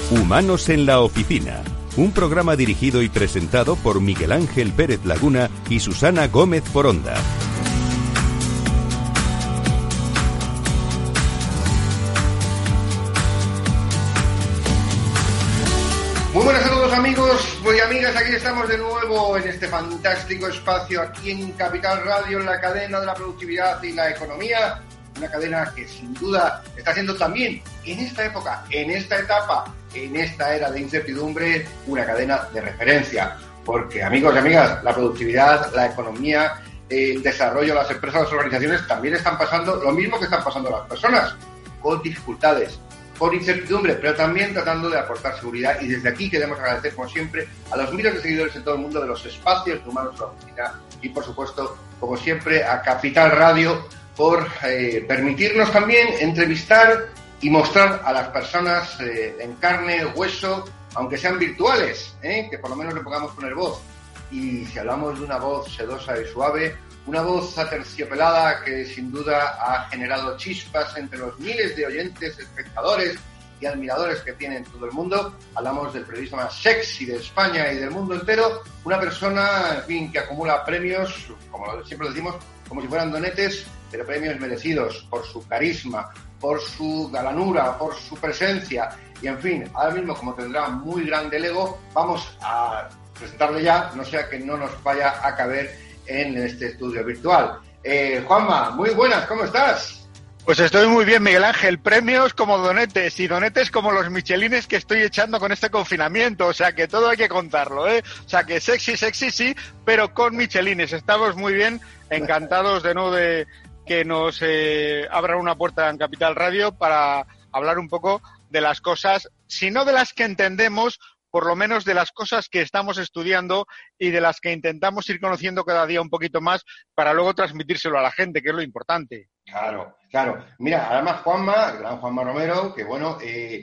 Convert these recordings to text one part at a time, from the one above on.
Humanos en la Oficina, un programa dirigido y presentado por Miguel Ángel Pérez Laguna y Susana Gómez Foronda. Muy buenas a todos amigos y amigas, aquí estamos de nuevo en este fantástico espacio aquí en Capital Radio, en la cadena de la productividad y la economía, una cadena que sin duda está siendo también en esta época, en esta etapa, en esta era de incertidumbre, una cadena de referencia, porque amigos y amigas, la productividad, la economía, el desarrollo, las empresas, las organizaciones también están pasando lo mismo que están pasando las personas, con dificultades, por incertidumbre, pero también tratando de aportar seguridad. Y desde aquí queremos agradecer, como siempre, a los miles de seguidores en todo el mundo de los espacios de Humanos en la Oficina y, por supuesto, como siempre, a Capital Radio por permitirnos también entrevistar y mostrar a las personas en carne, hueso, aunque sean virtuales, que por lo menos le podamos poner voz. Y si hablamos de una voz sedosa y suave, una voz aterciopelada que sin duda ha generado chispas entre los miles de oyentes, espectadores y admiradores que tiene en todo el mundo. Hablamos del periodista más sexy de España y del mundo entero, una persona, en fin, que acumula premios, como siempre decimos, como si fueran donetes, pero premios merecidos por su carisma, por su galanura, por su presencia y, en fin, ahora mismo, como tendrá muy grande el ego, vamos a presentarle ya, no sea que no nos vaya a caber en este estudio virtual. Juanma, muy buenas, ¿cómo estás? Pues estoy muy bien, Miguel Ángel. Premios como donetes y donetes como los michelines que estoy echando con este confinamiento. O sea que todo hay que contarlo, ¿eh? O sea que sexy sí, pero con michelines. Estamos muy bien, encantados de nuevo de que nos abran una puerta en Capital Radio para hablar un poco de las cosas, si no de las que entendemos, por lo menos de las cosas que estamos estudiando y de las que intentamos ir conociendo cada día un poquito más para luego transmitírselo a la gente, que es lo importante. Claro. Mira, además Juanma, el gran Juanma Romero, que bueno,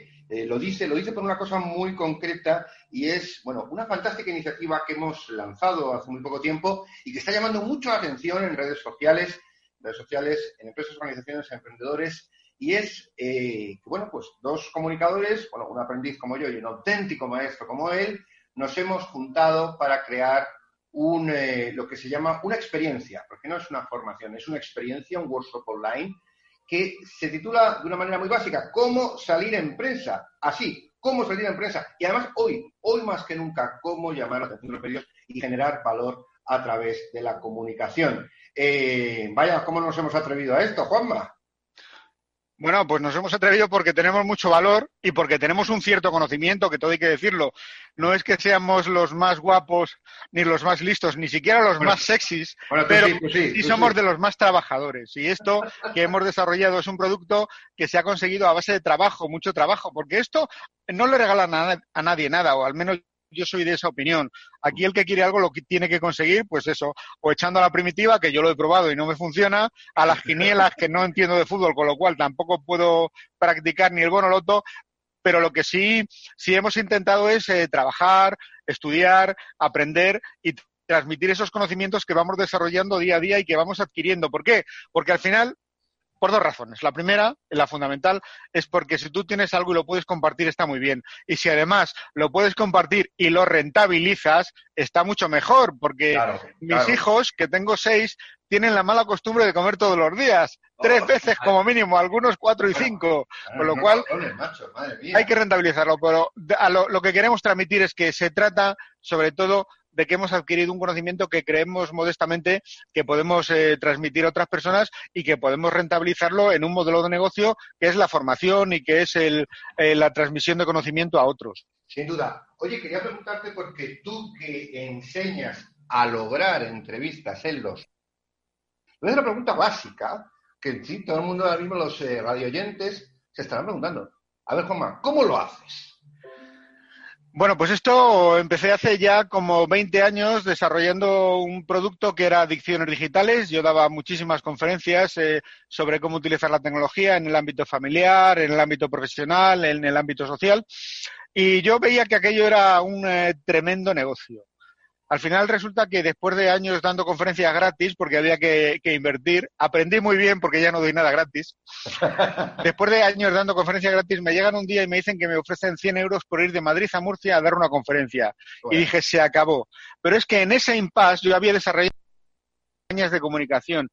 lo dice por una cosa muy concreta y es, bueno, una fantástica iniciativa que hemos lanzado hace muy poco tiempo y que está llamando mucho la atención en redes sociales, en empresas, organizaciones, emprendedores. Y es que, bueno, pues dos comunicadores, bueno, un aprendiz como yo y un auténtico maestro como él, nos hemos juntado para crear lo que se llama una experiencia, porque no es una formación, es una experiencia, un workshop online, que se titula de una manera muy básica, ¿Cómo salir en prensa? Así, ¿cómo salir en prensa? Y además hoy más que nunca, ¿cómo llamar la atención de los medios y generar valor a través de la comunicación? Vaya, ¿cómo nos hemos atrevido a esto, Juanma? Bueno, pues nos hemos atrevido porque tenemos mucho valor y porque tenemos un cierto conocimiento, que todo hay que decirlo. No es que seamos los más guapos, ni los más listos, ni siquiera los más sexys, pero sí somos de los más trabajadores. Y esto que hemos desarrollado es un producto que se ha conseguido a base de trabajo, mucho trabajo, porque esto no le regala a nadie nada, o al menos yo soy de esa opinión. Aquí el que quiere algo lo que tiene que conseguir, pues eso, o echando a la primitiva, que yo lo he probado y no me funciona, a las quinielas, que no entiendo de fútbol, con lo cual tampoco puedo practicar ni el bono loto, pero lo que sí hemos intentado es trabajar, estudiar, aprender y transmitir esos conocimientos que vamos desarrollando día a día y que vamos adquiriendo. ¿Por qué? Porque al final, por dos razones. La primera, la fundamental, es porque si tú tienes algo y lo puedes compartir, está muy bien. Y si además lo puedes compartir y lo rentabilizas, está mucho mejor, porque mis hijos, que tengo 6, tienen la mala costumbre de comer todos los días, 3 veces como mínimo, algunos 4 y 5, con lo cual hay que rentabilizarlo. Pero lo que queremos transmitir es que se trata, sobre todo, de que hemos adquirido un conocimiento que creemos modestamente que podemos transmitir a otras personas y que podemos rentabilizarlo en un modelo de negocio que es la formación y que es la transmisión de conocimiento a otros. Sin duda. Oye, quería preguntarte, porque tú que enseñas a lograr entrevistas en los... Es una pregunta básica que sí, todo el mundo ahora mismo, los radioyentes, se estarán preguntando. A ver, Juanma, ¿cómo lo haces? Bueno, pues esto empecé hace ya como 20 años desarrollando un producto que era Adicciones Digitales. Yo daba muchísimas conferencias sobre cómo utilizar la tecnología en el ámbito familiar, en el ámbito profesional, en el ámbito social. Y yo veía que aquello era un tremendo negocio. Al final resulta que después de años dando conferencias gratis, porque había que invertir, aprendí muy bien porque ya no doy nada gratis. Después de años dando conferencias gratis, me llegan un día y me dicen que me ofrecen 100 euros por ir de Madrid a Murcia a dar una conferencia. Bueno. Y dije, se acabó. Pero es que en ese impasse yo había desarrollado campañas de comunicación.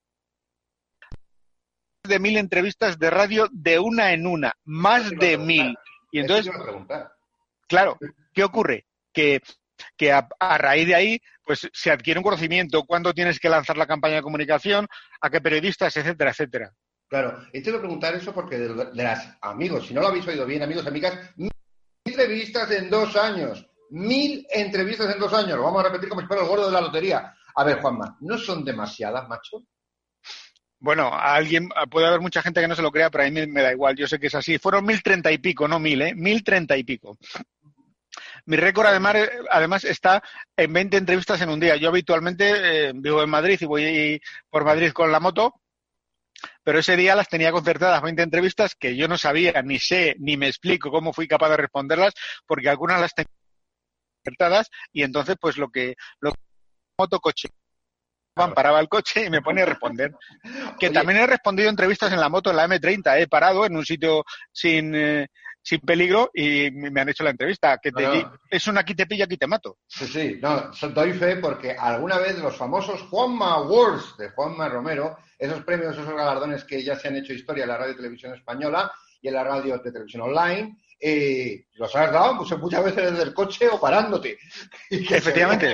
De 1000 entrevistas de radio de una en una, más de 1000. Y entonces, claro, ¿qué ocurre? Que a raíz de ahí, pues se adquiere un conocimiento, cuándo tienes que lanzar la campaña de comunicación, a qué periodistas, etcétera, etcétera. Claro, y te voy a preguntar eso porque de las amigos, si no lo habéis oído bien, amigos, amigas, 1000 entrevistas en 2 años. 1000 entrevistas en 2 años. Lo vamos a repetir como si fuera el gordo de la lotería. A ver, Juanma, ¿no son demasiadas, macho? Bueno, a alguien, puede haber mucha gente que no se lo crea, pero a mí me da igual, yo sé que es así. Fueron 1030 y pico, no 1000, 1030 y pico. Mi récord además está en 20 entrevistas en un día. Yo habitualmente vivo en Madrid y voy por Madrid con la moto, pero ese día las tenía concertadas 20 entrevistas que yo no sabía, ni sé, ni me explico cómo fui capaz de responderlas, porque algunas las tenía concertadas y entonces pues lo que motocoche paraba el coche y me ponía a responder. Que Oye, también he respondido entrevistas en la moto, en la M30. He parado en un sitio sin peligro y me han hecho la entrevista. Que es un aquí te pillo, aquí te mato. Sí, no, doy fe porque alguna vez los famosos Juanma Awards de Juanma Romero, esos premios, esos galardones que ya se han hecho historia en la radio y televisión española y en la radio de televisión online, los has dado pues, muchas veces desde el coche o parándote. Efectivamente.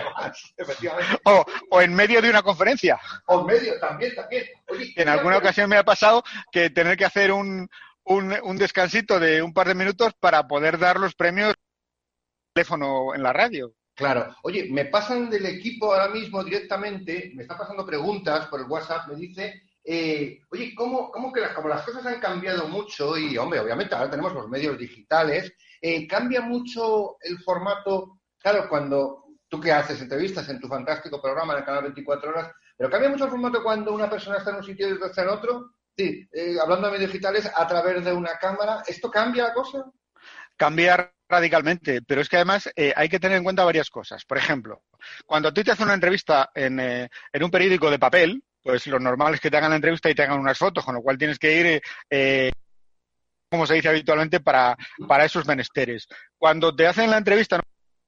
O en medio de una conferencia. O en medio, también. Oye, en alguna ocasión me ha pasado que tener que hacer un descansito de un par de minutos para poder dar los premios teléfono en la radio. Claro. Oye, me pasan del equipo ahora mismo directamente, me están pasando preguntas por el WhatsApp, me dice... oye, ¿cómo como las cosas han cambiado mucho y, hombre, obviamente ahora tenemos los medios digitales, cambia mucho el formato, claro, cuando tú que haces entrevistas en tu fantástico programa en el canal 24 horas, pero cambia mucho el formato cuando una persona está en un sitio y otra está en otro, sí, hablando de medios digitales a través de una cámara, ¿esto cambia la cosa? Cambia radicalmente, pero es que además hay que tener en cuenta varias cosas. Por ejemplo, cuando a ti te hacen una entrevista en un periódico de papel, pues lo normal es que te hagan la entrevista y te hagan unas fotos, con lo cual tienes que ir, como se dice habitualmente, para esos menesteres. Cuando te hacen la entrevista, no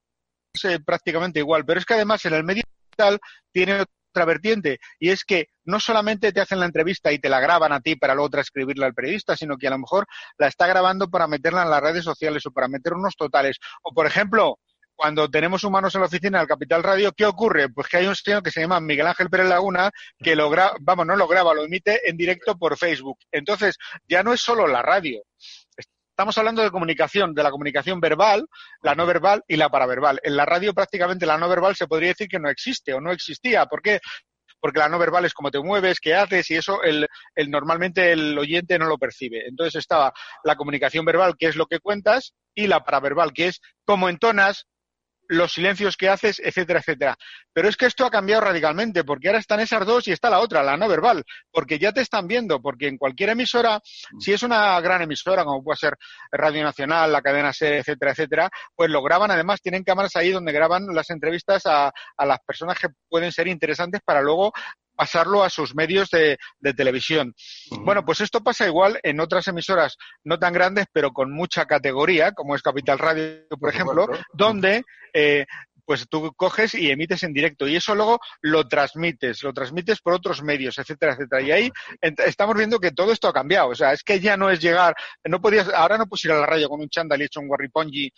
es prácticamente igual, pero es que además en el medio digital tiene otra vertiente, y es que no solamente te hacen la entrevista y te la graban a ti para luego transcribirla al periodista, sino que a lo mejor la está grabando para meterla en las redes sociales o para meter unos totales. O, por ejemplo... Cuando tenemos humanos en la oficina del Capital Radio, ¿qué ocurre? Pues que hay un señor que se llama Miguel Ángel Pérez Laguna que lo emite en directo por Facebook. Entonces, ya no es solo la radio. Estamos hablando de comunicación, de la comunicación verbal, la no verbal y la paraverbal. En la radio prácticamente la no verbal se podría decir que no existe o no existía. ¿Por qué? Porque la no verbal es cómo te mueves, qué haces, y eso normalmente el oyente no lo percibe. Entonces estaba la comunicación verbal, que es lo que cuentas, y la paraverbal, que es cómo entonas, los silencios que haces, etcétera, etcétera. Pero es que esto ha cambiado radicalmente, porque ahora están esas dos y está la otra, la no verbal, porque ya te están viendo, porque en cualquier emisora, si es una gran emisora, como puede ser Radio Nacional, la cadena SER, etcétera, etcétera, pues lo graban, además tienen cámaras ahí donde graban las entrevistas a las personas que pueden ser interesantes para luego pasarlo a sus medios de televisión. Uh-huh. Bueno, pues esto pasa igual en otras emisoras no tan grandes, pero con mucha categoría, como es Capital Radio, por ejemplo, donde pues tú coges y emites en directo y eso luego lo transmites por otros medios, etcétera, etcétera. Y ahí estamos viendo que todo esto ha cambiado. O sea, es que ya no es llegar, ahora no puedes ir a la radio con un chándal y hecho un guarripongi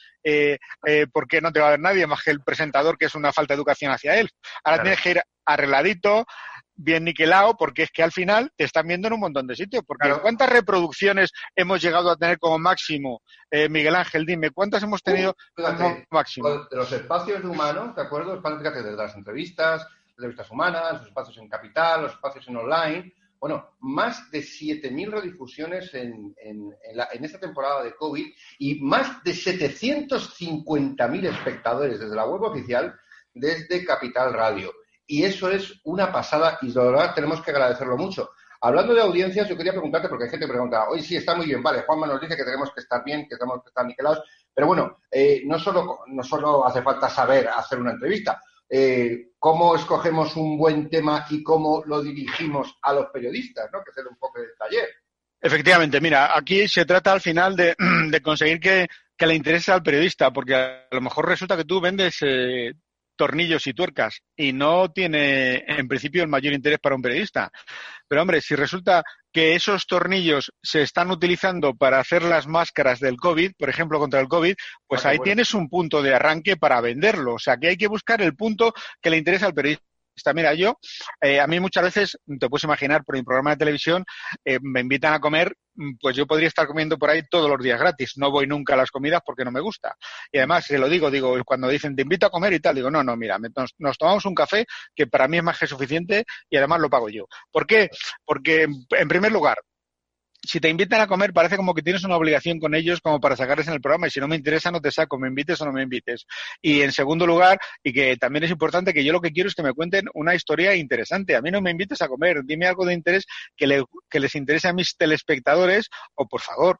porque no te va a ver nadie más que el presentador, que es una falta de educación hacia él. Ahora tienes que ir arregladito, bien niquelado, porque es que al final te están viendo en un montón de sitios. Porque ¿cuántas reproducciones hemos llegado a tener como máximo? Miguel Ángel, dime, ¿cuántas hemos tenido como máximo? De los espacios de humanos, ¿de acuerdo? Fíjate, desde las entrevistas humanas, los espacios en Capital, los espacios en online. Bueno, más de 7.000 redifusiones en esta temporada de COVID y más de 750.000 espectadores desde la web oficial, desde Capital Radio. Y eso es una pasada y de verdad tenemos que agradecerlo mucho. Hablando de audiencias, yo quería preguntarte, porque hay gente que pregunta, oye, sí, está muy bien, vale, Juanma nos dice que tenemos que estar bien, que tenemos que estar niquelados, pero bueno, no solo hace falta saber hacer una entrevista, cómo escogemos un buen tema y cómo lo dirigimos a los periodistas, ¿no? Que es un poco del taller. Efectivamente, mira, aquí se trata al final de conseguir que le interese al periodista, porque a lo mejor resulta que tú vendes tornillos y tuercas y no tiene en principio el mayor interés para un periodista. Pero hombre, si resulta que esos tornillos se están utilizando para hacer las máscaras del COVID, por ejemplo, contra el COVID, pues ahí tienes un punto de arranque para venderlo. O sea, que hay que buscar el punto que le interesa al periodista. Mira, a mí muchas veces, te puedes imaginar, por mi programa de televisión, me invitan a comer, pues yo podría estar comiendo por ahí todos los días gratis. No voy nunca a las comidas porque no me gusta. Y además, se lo digo, cuando dicen, te invito a comer y tal, digo, no, mira, nos tomamos un café que para mí es más que suficiente y además lo pago yo. ¿Por qué? Porque, en primer lugar, si te invitan a comer, parece como que tienes una obligación con ellos como para sacarles en el programa, y si no me interesa, no te saco, me invites o no me invites. Y en segundo lugar, y que también es importante, que yo lo que quiero es que me cuenten una historia interesante. A mí no me invites a comer, dime algo de interés que les interese a mis telespectadores, o por favor,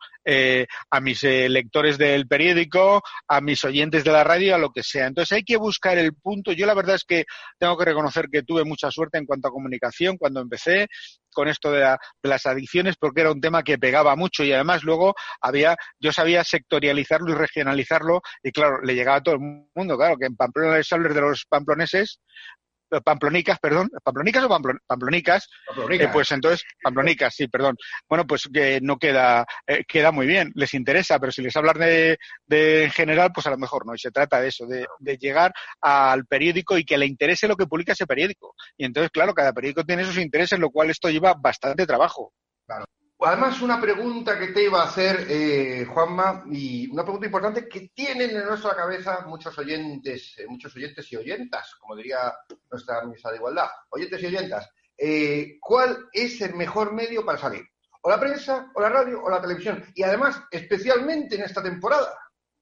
a mis lectores del periódico, a mis oyentes de la radio, a lo que sea. Entonces hay que buscar el punto. Yo la verdad es que tengo que reconocer que tuve mucha suerte en cuanto a comunicación cuando empecé con esto de las adicciones, porque era un tema que pegaba mucho y además luego yo sabía sectorializarlo y regionalizarlo y claro, le llegaba a todo el mundo. Claro, que en Pamplona les hablas de los pamploneses, pamplonicas, ¿pamplonicas o pamplonicas? Pues entonces, pamplonicas, sí, perdón. Bueno, pues que no queda muy bien, les interesa, pero si les hablas de en general, pues a lo mejor no. Y se trata de eso, de llegar al periódico y que le interese lo que publica ese periódico. Y entonces, claro, cada periódico tiene sus intereses, lo cual esto lleva bastante trabajo. Claro. Además, una pregunta que te iba a hacer, Juanma, y una pregunta importante que tienen en nuestra cabeza muchos oyentes y oyentas, como diría nuestra ministra de Igualdad, oyentes y oyentas. ¿Cuál es el mejor medio para salir? ¿O la prensa, o la radio, o la televisión? Y además, especialmente en esta temporada.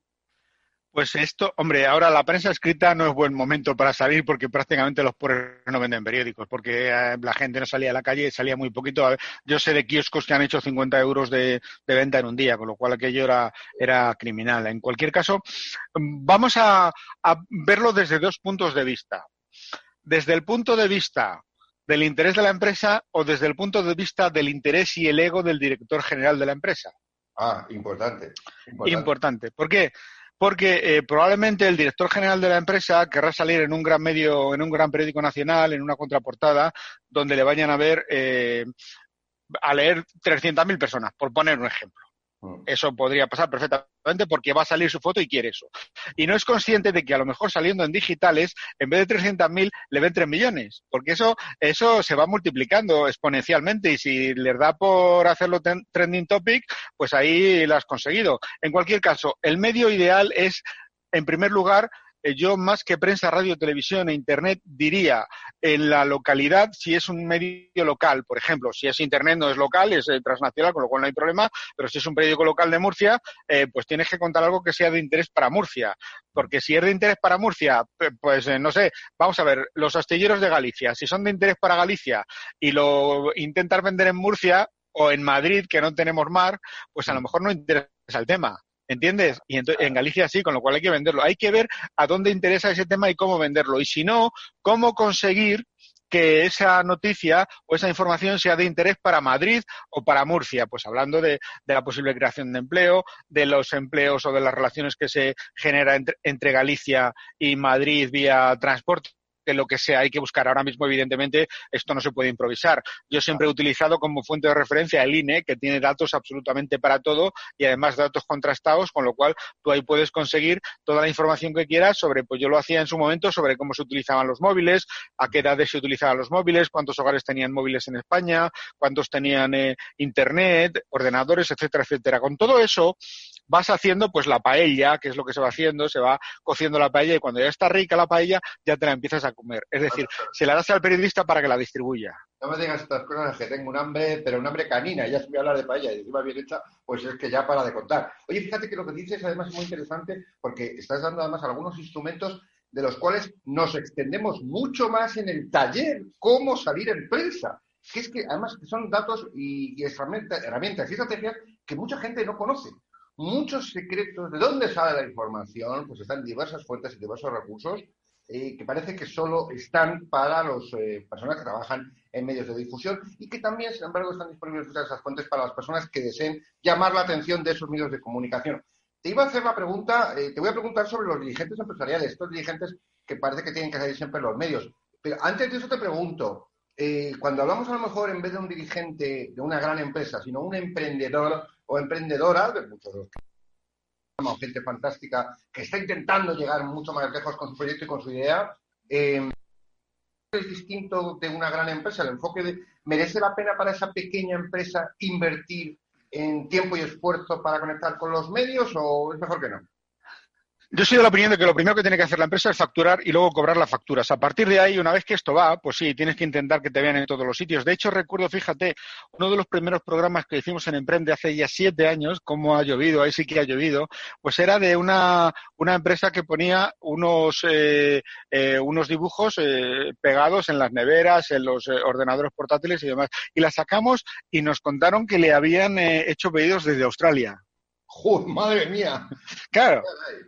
Pues esto, hombre, ahora la prensa escrita no es buen momento para salir porque prácticamente los pobres no venden periódicos, porque la gente no salía a la calle, salía muy poquito. Yo sé de kioscos que han hecho 50 euros de venta en un día, con lo cual aquello era criminal. En cualquier caso, vamos a verlo desde dos puntos de vista. Desde el punto de vista del interés de la empresa o desde el punto de vista del interés y el ego del director general de la empresa. Importante. Importante. ¿Por qué? Porque probablemente el director general de la empresa querrá salir en un gran medio, en un gran periódico nacional, en una contraportada, donde le vayan a ver, a leer 300.000 personas, por poner un ejemplo. Eso podría pasar perfectamente porque va a salir su foto y quiere eso. Y no es consciente de que a lo mejor saliendo en digitales, en vez de 300.000, le ven 3 millones. Porque eso se va multiplicando exponencialmente y si les da por hacerlo trending topic, pues ahí lo has conseguido. En cualquier caso, el medio ideal es, en primer lugar, yo más que prensa, radio, televisión e internet diría en la localidad, si es un medio local, por ejemplo, si es internet no es local, es transnacional, con lo cual no hay problema, pero si es un periódico local de Murcia, pues tienes que contar algo que sea de interés para Murcia, porque si es de interés para Murcia, pues no sé, vamos a ver, los astilleros de Galicia, si son de interés para Galicia y lo intentas vender en Murcia o en Madrid, que no tenemos mar, pues a lo mejor no interesa el tema. ¿Entiendes? Y en Galicia sí, con lo cual hay que venderlo. Hay que ver a dónde interesa ese tema y cómo venderlo. Y si no, cómo conseguir que esa noticia o esa información sea de interés para Madrid o para Murcia. Pues hablando de la posible creación de empleo, de los empleos o de las relaciones que se genera entre Galicia y Madrid vía transporte. De lo que sea, hay que buscar. Ahora mismo, evidentemente, esto no se puede improvisar. Yo siempre he utilizado como fuente de referencia el INE, que tiene datos absolutamente para todo y además datos contrastados, con lo cual tú ahí puedes conseguir toda la información que quieras sobre, pues yo lo hacía en su momento, sobre cómo se utilizaban los móviles, a qué edades se utilizaban los móviles, cuántos hogares tenían móviles en España, cuántos tenían internet, ordenadores, etcétera, etcétera. Con todo eso vas haciendo pues la paella, que es lo que se va haciendo, se va cociendo la paella y cuando ya está rica la paella ya te la empiezas a comer. Es decir, se la das al periodista para que la distribuya. No me digas estas cosas, que tengo un hambre, pero un hambre canina, ya se me habla de paella y encima bien hecha, pues es que ya para de contar. Oye, fíjate que lo que dices además es muy interesante porque estás dando además algunos instrumentos de los cuales nos extendemos mucho más en el taller, cómo salir en prensa. Que es que además son datos y herramientas y estrategias que mucha gente no conoce. Muchos secretos de dónde sale la información, pues están en diversas fuentes y diversos recursos que parece que solo están para las personas que trabajan en medios de difusión y que también, sin embargo, están disponibles esas fuentes para las personas que deseen llamar la atención de esos medios de comunicación. Te iba a hacer la pregunta, te voy a preguntar sobre los dirigentes empresariales, estos dirigentes que parece que tienen que salir siempre en los medios. Pero antes de eso te pregunto, cuando hablamos a lo mejor en vez de un dirigente de una gran empresa, sino un emprendedor o emprendedora, de muchos de los que llamamos gente fantástica que está intentando llegar mucho más lejos con su proyecto y con su idea, es distinto de una gran empresa. El enfoque de ¿merece la pena para esa pequeña empresa invertir en tiempo y esfuerzo para conectar con los medios o es mejor que no? Yo soy de la opinión de que lo primero que tiene que hacer la empresa es facturar y luego cobrar las facturas. A partir de ahí, una vez que esto va, pues sí, tienes que intentar que te vean en todos los sitios. De hecho, recuerdo, fíjate, uno de los primeros programas que hicimos en Emprende hace ya 7 años, cómo ha llovido, ahí sí que ha llovido, pues era de una empresa que ponía unos dibujos pegados en las neveras, en los ordenadores portátiles y demás. Y la sacamos y nos contaron que le habían hecho pedidos desde Australia. ¡Joder, madre mía! Claro.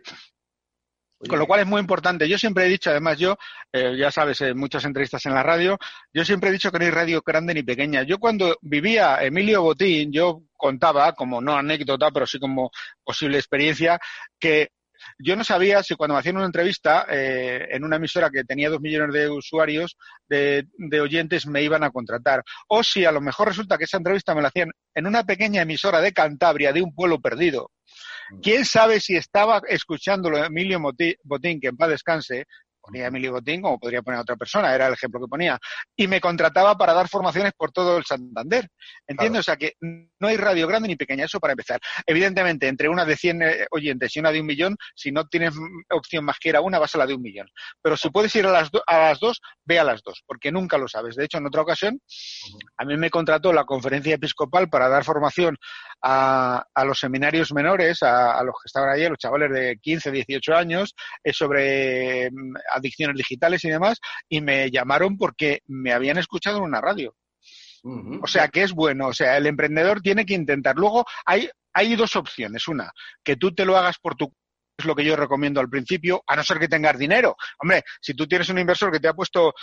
Con lo cual es muy importante. Yo siempre he dicho, además ya sabes, en muchas entrevistas en la radio, yo siempre he dicho que no hay radio grande ni pequeña. Yo cuando vivía Emilio Botín, yo contaba, como no anécdota, pero sí como posible experiencia, que yo no sabía si cuando me hacían una entrevista en una emisora que tenía 2 millones de usuarios, de oyentes, me iban a contratar. O si a lo mejor resulta que esa entrevista me la hacían en una pequeña emisora de Cantabria, de un pueblo perdido. ¿Quién sabe si estaba escuchándolo Emilio Botín, que en paz descanse? Ponía Emilio Botín como podría poner a otra persona, era el ejemplo que ponía. Y me contrataba para dar formaciones por todo el Santander. ¿Entiendes? Claro. O sea que no hay radio grande ni pequeña, eso para empezar. Evidentemente, entre una de 100 oyentes y una de 1 millón, si no tienes opción más que ir a una, vas a la de 1 millón. Pero si puedes ir a las dos, ve a las dos, porque nunca lo sabes. De hecho, en otra ocasión, a mí me contrató la Conferencia Episcopal para dar formación a los seminarios menores, a los que estaban allí, a los chavales de 15, 18 años, sobre adicciones digitales y demás, y me llamaron porque me habían escuchado en una radio. O sea, que es bueno. O sea, el emprendedor tiene que intentar. Luego, hay 2 opciones. Una, que tú te lo hagas por tu es lo que yo recomiendo al principio, a no ser que tengas dinero. Hombre, si tú tienes un inversor que te ha puesto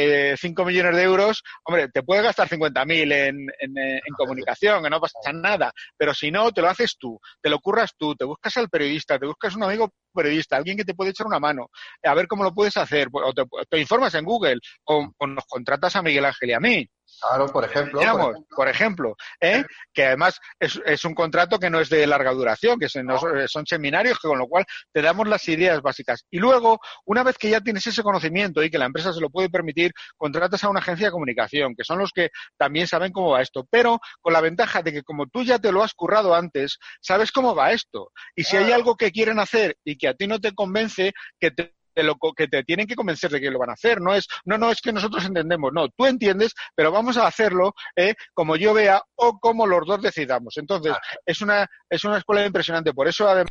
5 millones de euros, hombre, te puedes gastar 50.000 en comunicación, que no pasa nada. Pero si no, te lo haces tú, te lo curras tú, te buscas al periodista, te buscas un amigo periodista, alguien que te puede echar una mano, a ver cómo lo puedes hacer, o te informas en Google, o nos contratas a Miguel Ángel y a mí. Claro, por ejemplo. Por ejemplo, que además es un contrato que no es de larga duración, que son seminarios, que con lo cual te damos las ideas básicas. Y luego, una vez que ya tienes ese conocimiento y que la empresa se lo puede permitir, contratas a una agencia de comunicación, que son los que también saben cómo va esto, pero con la ventaja de que como tú ya te lo has currado antes, sabes cómo va esto. Y si hay algo que quieren hacer y que a ti no te convence, que te tienen que convencer de que lo van a hacer. No es que nosotros entendemos, no, tú entiendes, pero vamos a hacerlo como yo vea o como los dos decidamos. Entonces, es una escuela impresionante. Por eso, además,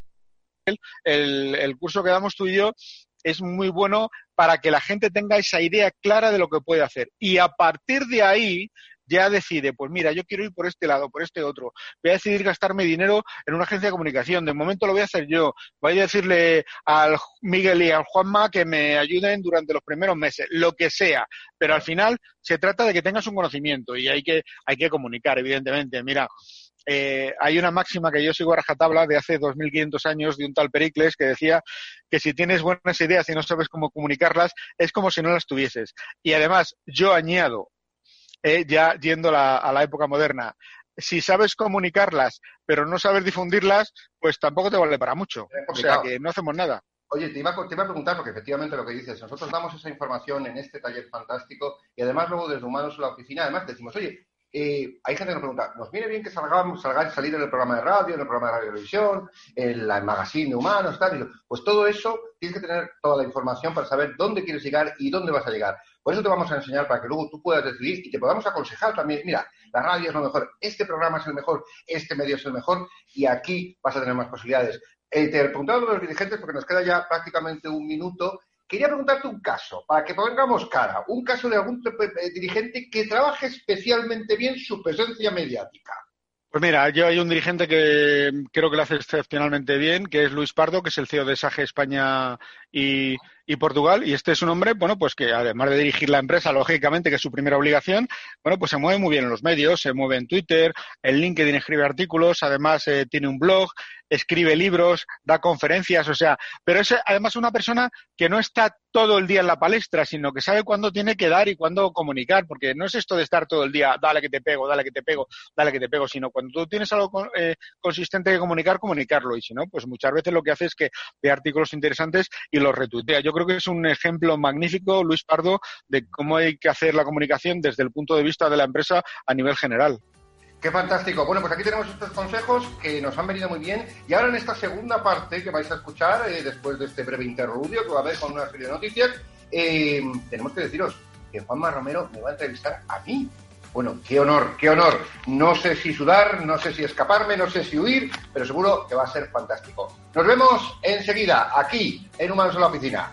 el curso que damos tú y yo es muy bueno para que la gente tenga esa idea clara de lo que puede hacer. Y a partir de ahí ya decide, pues mira, yo quiero ir por este lado, por este otro. Voy a decidir gastarme dinero en una agencia de comunicación. De momento lo voy a hacer yo. Voy a decirle al Miguel y al Juanma que me ayuden durante los primeros meses, lo que sea. Pero al final se trata de que tengas un conocimiento y hay que comunicar, evidentemente. Mira, hay una máxima que yo sigo a rajatabla de hace 2.500 años de un tal Pericles que decía que si tienes buenas ideas y no sabes cómo comunicarlas, es como si no las tuvieses. Y además, yo añado, ya yendo a la época moderna, si sabes comunicarlas pero no sabes difundirlas, pues tampoco te vale para mucho. O sea que no hacemos nada. Oye, te iba a preguntar, porque efectivamente lo que dices, nosotros damos esa información en este taller fantástico y además luego desde Humanos en la Oficina, además decimos, oye, hay gente que nos pregunta, ¿nos viene bien que salir en el programa de radio, en el programa de radiovisión, en el magazine de Humanos, tal? Y yo, pues todo eso tienes que tener toda la información para saber dónde quieres llegar y dónde vas a llegar. Por eso te vamos a enseñar para que luego tú puedas decidir y te podamos aconsejar también. Mira, la radio es lo mejor, este programa es el mejor, este medio es el mejor y aquí vas a tener más posibilidades. Te preguntaba de los dirigentes porque nos queda ya prácticamente 1 minuto. Quería preguntarte un caso, para que pongamos cara, un caso de algún dirigente que trabaje especialmente bien su presencia mediática. Pues mira, yo hay un dirigente que creo que lo hace excepcionalmente bien, que es Luis Pardo, que es el CEO de SAGE España y y Portugal, y este es un hombre, bueno, pues que además de dirigir la empresa, lógicamente, que es su primera obligación, bueno, pues se mueve muy bien en los medios, se mueve en Twitter, en LinkedIn escribe artículos, además tiene un blog, escribe libros, da conferencias, o sea, pero es además una persona que no está todo el día en la palestra, sino que sabe cuándo tiene que dar y cuándo comunicar, porque no es esto de estar todo el día, dale que te pego, dale que te pego, dale que te pego, sino cuando tú tienes algo consistente que comunicar, comunicarlo, y si no, pues muchas veces lo que hace es que ve artículos interesantes y los retuitea. Yo creo que es un ejemplo magnífico, Luis Pardo, de cómo hay que hacer la comunicación desde el punto de vista de la empresa a nivel general. ¡Qué fantástico! Bueno, pues aquí tenemos estos consejos que nos han venido muy bien. Y ahora en esta segunda parte que vais a escuchar, después de este breve interludio que va a haber con una serie de noticias, tenemos que deciros que Juanma Romero me va a entrevistar a mí. Bueno, qué honor, qué honor. No sé si sudar, no sé si escaparme, no sé si huir, pero seguro que va a ser fantástico. Nos vemos enseguida, aquí, en Humanos en la Oficina.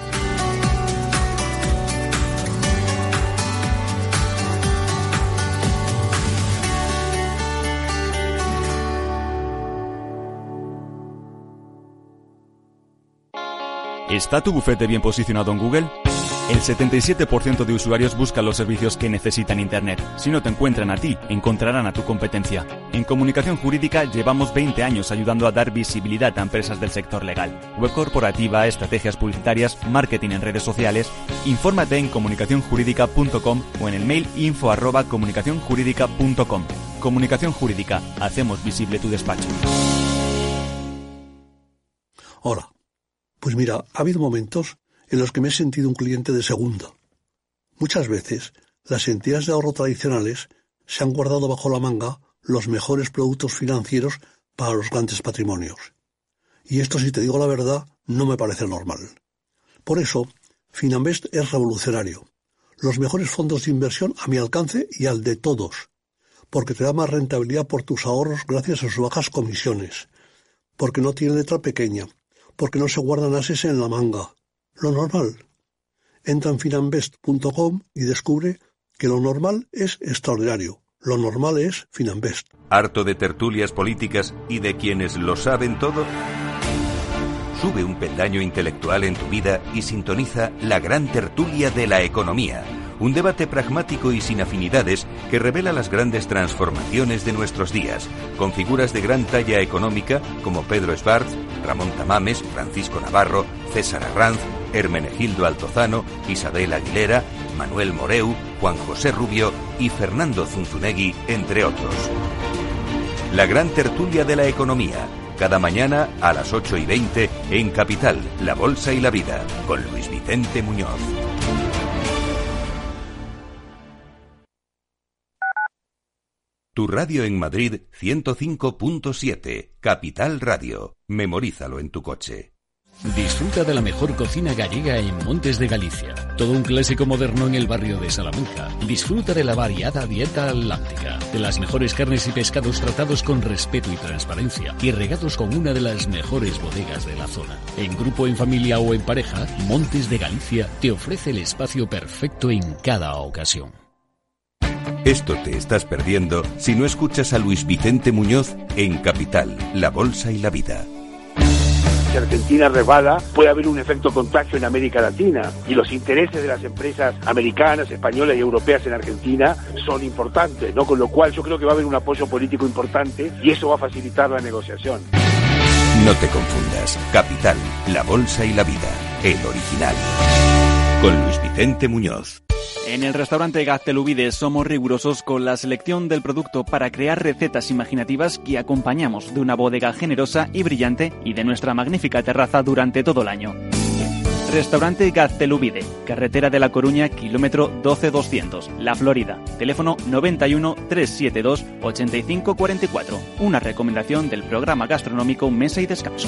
¿Está tu bufete bien posicionado en Google? El 77% de usuarios buscan los servicios que necesitan Internet. Si no te encuentran a ti, encontrarán a tu competencia. En Comunicación Jurídica llevamos 20 años ayudando a dar visibilidad a empresas del sector legal. Web corporativa, estrategias publicitarias, marketing en redes sociales. Infórmate en comunicacionjurídica.com o en el mail info@comunicacionjurídica.com. Comunicación Jurídica. Hacemos visible tu despacho. Hola. Pues mira, ha habido momentos en los que me he sentido un cliente de segunda. Muchas veces, las entidades de ahorro tradicionales se han guardado bajo la manga los mejores productos financieros para los grandes patrimonios. Y esto, si te digo la verdad, no me parece normal. Por eso, Finanbest es revolucionario. Los mejores fondos de inversión a mi alcance y al de todos. Porque te da más rentabilidad por tus ahorros gracias a sus bajas comisiones. Porque no tiene letra pequeña. Porque no se guardan ases en la manga. Lo normal. Entra en finanbest.com y descubre que lo normal es extraordinario. Lo normal es Finanbest. ¿Harto de tertulias políticas y de quienes lo saben todo? Sube un peldaño intelectual en tu vida y sintoniza la gran tertulia de la economía. Un debate pragmático y sin afinidades que revela las grandes transformaciones de nuestros días, con figuras de gran talla económica como Pedro Esbarz, Ramón Tamames, Francisco Navarro, César Arranz, Hermenegildo Altozano, Isabel Aguilera, Manuel Moreu, Juan José Rubio y Fernando Zunzunegui, entre otros. La gran tertulia de la economía, cada mañana a las 8:20 en Capital, La Bolsa y la Vida, con Luis Vicente Muñoz. Tu radio en Madrid 105.7, Capital Radio. Memorízalo en tu coche. Disfruta de la mejor cocina gallega en Montes de Galicia. Todo un clásico moderno en el barrio de Salamanca. Disfruta de la variada dieta atlántica, de las mejores carnes y pescados tratados con respeto y transparencia y regados con una de las mejores bodegas de la zona. En grupo, en familia o en pareja, Montes de Galicia te ofrece el espacio perfecto en cada ocasión. Esto te estás perdiendo si no escuchas a Luis Vicente Muñoz en Capital, La Bolsa y la Vida. Si Argentina resbala, puede haber un efecto contagio en América Latina y los intereses de las empresas americanas, españolas y europeas en Argentina son importantes, ¿no? Con lo cual yo creo que va a haber un apoyo político importante y eso va a facilitar la negociación. No te confundas. Capital, La Bolsa y la Vida, el original. Con Luis Vicente Muñoz. En el restaurante Gaztelubides somos rigurosos con la selección del producto para crear recetas imaginativas que acompañamos de una bodega generosa y brillante y de nuestra magnífica terraza durante todo el año. Restaurante Gaztelubide, carretera de La Coruña, kilómetro 12200, La Florida. Teléfono 91 372 8544. Una recomendación del programa gastronómico Mesa y Descanso.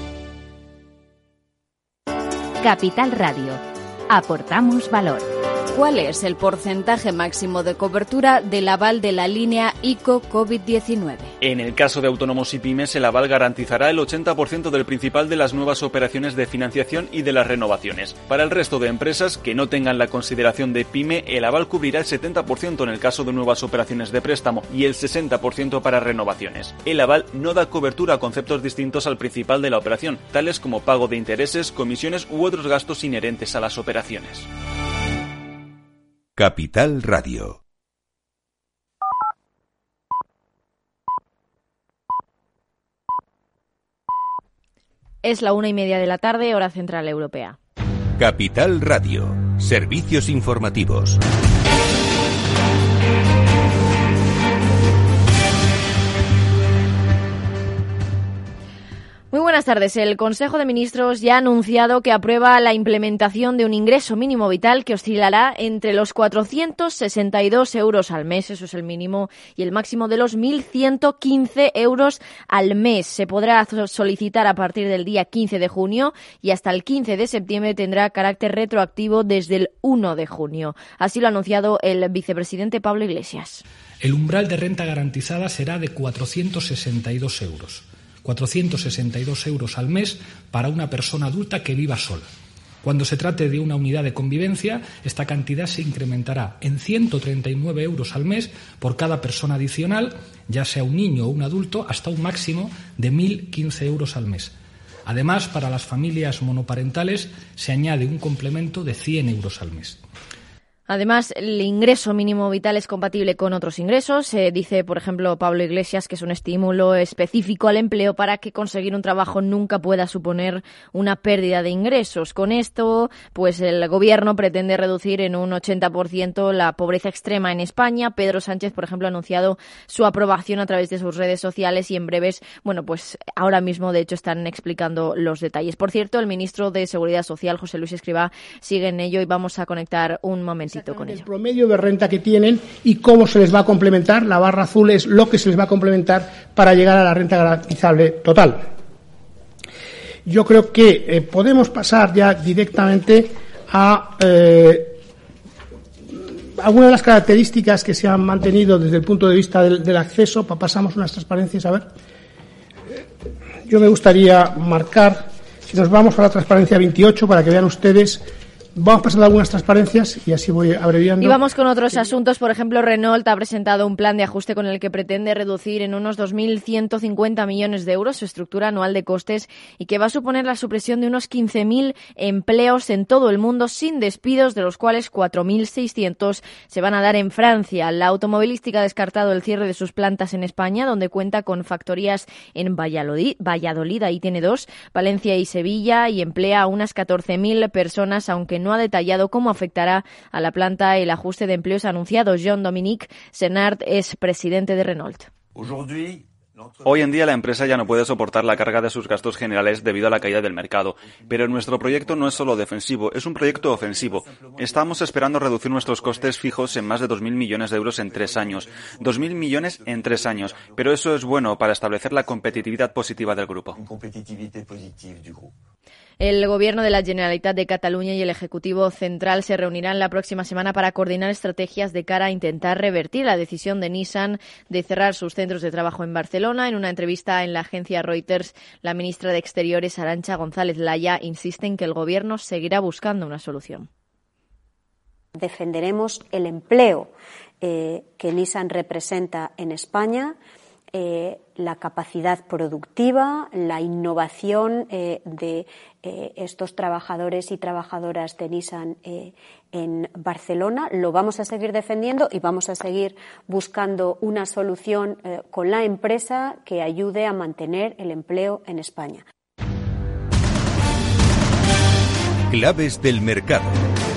Capital Radio. Aportamos valor. ¿Cuál es el porcentaje máximo de cobertura del aval de la línea ICO COVID-19? En el caso de autónomos y pymes, el aval garantizará el 80% del principal de las nuevas operaciones de financiación y de las renovaciones. Para el resto de empresas que no tengan la consideración de pyme, el aval cubrirá el 70% en el caso de nuevas operaciones de préstamo y el 60% para renovaciones. El aval no da cobertura a conceptos distintos al principal de la operación, tales como pago de intereses, comisiones u otros gastos inherentes a las operaciones. Capital Radio. Es la 1:30 de la tarde, hora central europea. Capital Radio. Servicios informativos. Muy buenas tardes. El Consejo de Ministros ya ha anunciado que aprueba la implementación de un ingreso mínimo vital que oscilará entre los 462 euros al mes, eso es el mínimo, y el máximo de los 1.115 euros al mes. Se podrá solicitar a partir del día 15 de junio y hasta el 15 de septiembre tendrá carácter retroactivo desde el 1 de junio. Así lo ha anunciado el vicepresidente Pablo Iglesias. El umbral de renta garantizada será de 462 euros. 462 euros al mes para una persona adulta que viva sola. Cuando se trate de una unidad de convivencia, esta cantidad se incrementará en 139 euros al mes por cada persona adicional, ya sea un niño o un adulto, hasta un máximo de 1.015 euros al mes. Además, para las familias monoparentales se añade un complemento de 100 euros al mes. Además, el ingreso mínimo vital es compatible con otros ingresos. Dice, por ejemplo, Pablo Iglesias que es un estímulo específico al empleo para que conseguir un trabajo nunca pueda suponer una pérdida de ingresos. Con esto, pues el Gobierno pretende reducir en un 80% la pobreza extrema en España. Pedro Sánchez, por ejemplo, ha anunciado su aprobación a través de sus redes sociales y en breves, pues ahora mismo, de hecho, están explicando los detalles. Por cierto, el ministro de Seguridad Social, José Luis Escrivá, sigue en ello y vamos a conectar un momentito con ello. El promedio de renta que tienen y cómo se les va a complementar. La barra azul es lo que se les va a complementar para llegar a la renta garantizable total. Yo creo que podemos pasar ya directamente a algunas de las características que se han mantenido desde el punto de vista del acceso. Pasamos unas transparencias, a ver. Yo me gustaría marcar, si nos vamos a la transparencia 28 para que vean ustedes. Vamos pasando algunas transparencias y así voy abreviando. Y vamos con otros asuntos. Por ejemplo, Renault ha presentado un plan de ajuste con el que pretende reducir en unos 2.150 millones de euros su estructura anual de costes y que va a suponer la supresión de unos 15.000 empleos en todo el mundo sin despidos, de los cuales 4.600 se van a dar en Francia. La automovilística ha descartado el cierre de sus plantas en España, donde cuenta con factorías en Valladolid, ahí tiene 2, Valencia y Sevilla, y emplea a unas 14.000 personas, aunque no ha detallado cómo afectará a la planta el ajuste de empleos anunciado. Jean-Dominique Senard es presidente de Renault. Hoy en día la empresa ya no puede soportar la carga de sus gastos generales debido a la caída del mercado. Pero nuestro proyecto no es solo defensivo, es un proyecto ofensivo. Estamos esperando reducir nuestros costes fijos en más de 2.000 millones de euros en 3 años. 2.000 millones en 3 años. Pero eso es bueno para establecer la competitividad positiva del grupo. El Gobierno de la Generalitat de Cataluña y el Ejecutivo Central se reunirán la próxima semana para coordinar estrategias de cara a intentar revertir la decisión de Nissan de cerrar sus centros de trabajo en Barcelona. En una entrevista en la agencia Reuters, la ministra de Exteriores, Arantxa González Laya, insiste en que el Gobierno seguirá buscando una solución. Defenderemos el empleo que Nissan representa en España, la capacidad productiva, la innovación de estos trabajadores y trabajadoras de Nissan en Barcelona. Lo vamos a seguir defendiendo y vamos a seguir buscando una solución con la empresa que ayude a mantener el empleo en España. Claves del mercado.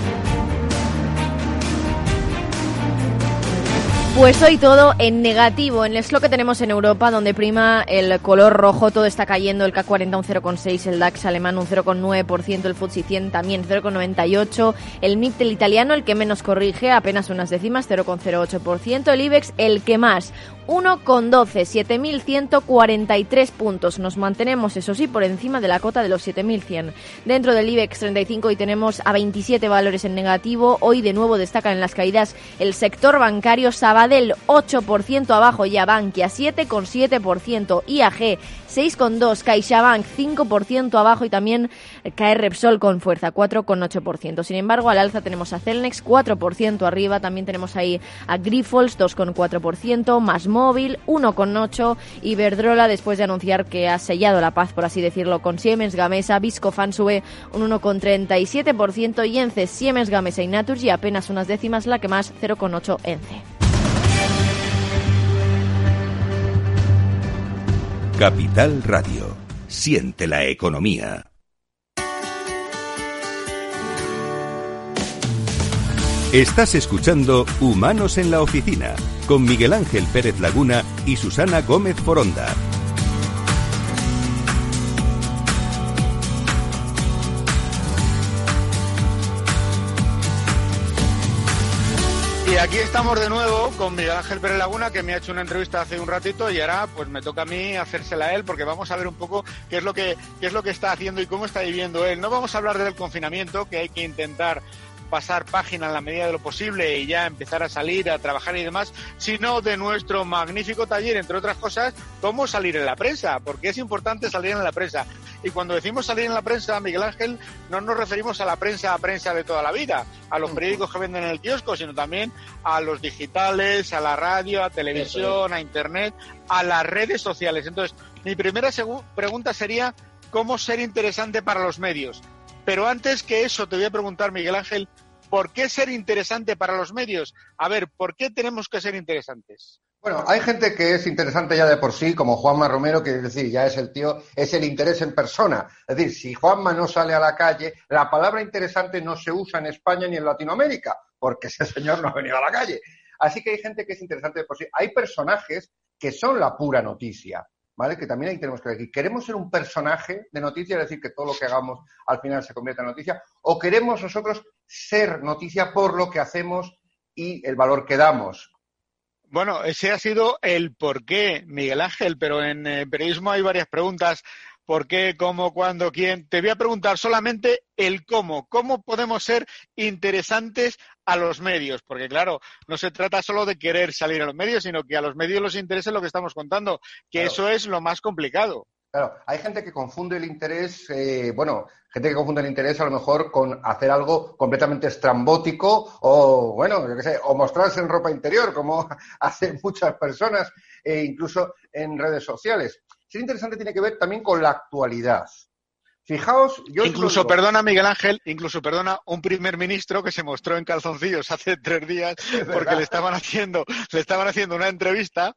Pues hoy todo en negativo. En el slot que tenemos en Europa, donde prima el color rojo, todo está cayendo. El CAC 40 un 0,6, el DAX alemán un 0,9%, el FTSE 100 también 0,98%, el MIB del italiano, el que menos corrige, apenas unas décimas, 0,08%, el IBEX el que más, 1,12, 7.143 puntos. Nos mantenemos, eso sí, por encima de la cota de los 7.100. Dentro del IBEX 35 hoy tenemos a 27 valores en negativo. Hoy de nuevo destacan en las caídas el sector bancario. Sabadell 8% abajo, ya Bankia 7,7%, IAG 6,2%, CaixaBank 5% abajo y también cae Repsol con fuerza 4,8%. Sin embargo, al alza tenemos a Celnex 4% arriba, también tenemos ahí a Grifols 2,4%, MásMóvil 1,8%, Iberdrola después de anunciar que ha sellado la paz, por así decirlo, con Siemens Gamesa. Viscofan sube un 1,37% y Ence, Siemens Gamesa y Naturgy apenas unas décimas, la que más 0,8% Ence. Capital Radio. Siente la economía. Estás escuchando Humanos en la Oficina, con Miguel Ángel Pérez Laguna y Susana Gómez Foronda. Y aquí estamos de nuevo con Miguel Ángel Pérez Laguna, que me ha hecho una entrevista hace un ratito y ahora pues me toca a mí hacérsela a él, porque vamos a ver un poco qué es lo que está haciendo y cómo está viviendo él. No vamos a hablar del confinamiento, que hay que intentar pasar página en la medida de lo posible y ya empezar a salir, a trabajar y demás, sino de nuestro magnífico taller, entre otras cosas, cómo salir en la prensa, porque es importante salir en la prensa. Y cuando decimos salir en la prensa, Miguel Ángel, no nos referimos a la prensa de toda la vida, a los periódicos que venden en el kiosco, sino también a los digitales, a la radio, a televisión, a internet, a las redes sociales. Entonces, mi primera pregunta sería, ¿cómo ser interesante para los medios? Pero antes que eso, te voy a preguntar, Miguel Ángel, ¿por qué ser interesante para los medios? A ver, ¿por qué tenemos que ser interesantes? Bueno, hay gente que es interesante ya de por sí, como Juanma Romero, que es decir, ya es el tío, es el interés en persona. Es decir, si Juanma no sale a la calle, la palabra interesante no se usa en España ni en Latinoamérica, porque ese señor no ha venido a la calle. Así que hay gente que es interesante de por sí. Hay personajes que son la pura noticia, ¿vale? Que también ahí tenemos que decir, ¿queremos ser un personaje de noticia, es decir, que todo lo que hagamos al final se convierta en noticia? ¿O queremos nosotros ser noticia por lo que hacemos y el valor que damos? Bueno, ese ha sido el porqué, Miguel Ángel, pero en periodismo hay varias preguntas. ¿Por qué? ¿Cómo? ¿Cuándo? ¿Quién? Te voy a preguntar solamente el cómo. ¿Cómo podemos ser interesantes a los medios? Porque, claro, no se trata solo de querer salir a los medios, sino que a los medios les interese lo que estamos contando, que claro, eso es lo más complicado. Claro, hay gente que confunde el interés, gente que confunde el interés a lo mejor con hacer algo completamente estrambótico o, bueno, yo qué sé, o mostrarse en ropa interior, como hacen muchas personas, incluso en redes sociales. Ser interesante tiene que ver también con la actualidad. Fijaos, incluso, perdona Miguel Ángel, perdona un primer ministro que se mostró en calzoncillos hace 3 días porque le estaban haciendo una entrevista.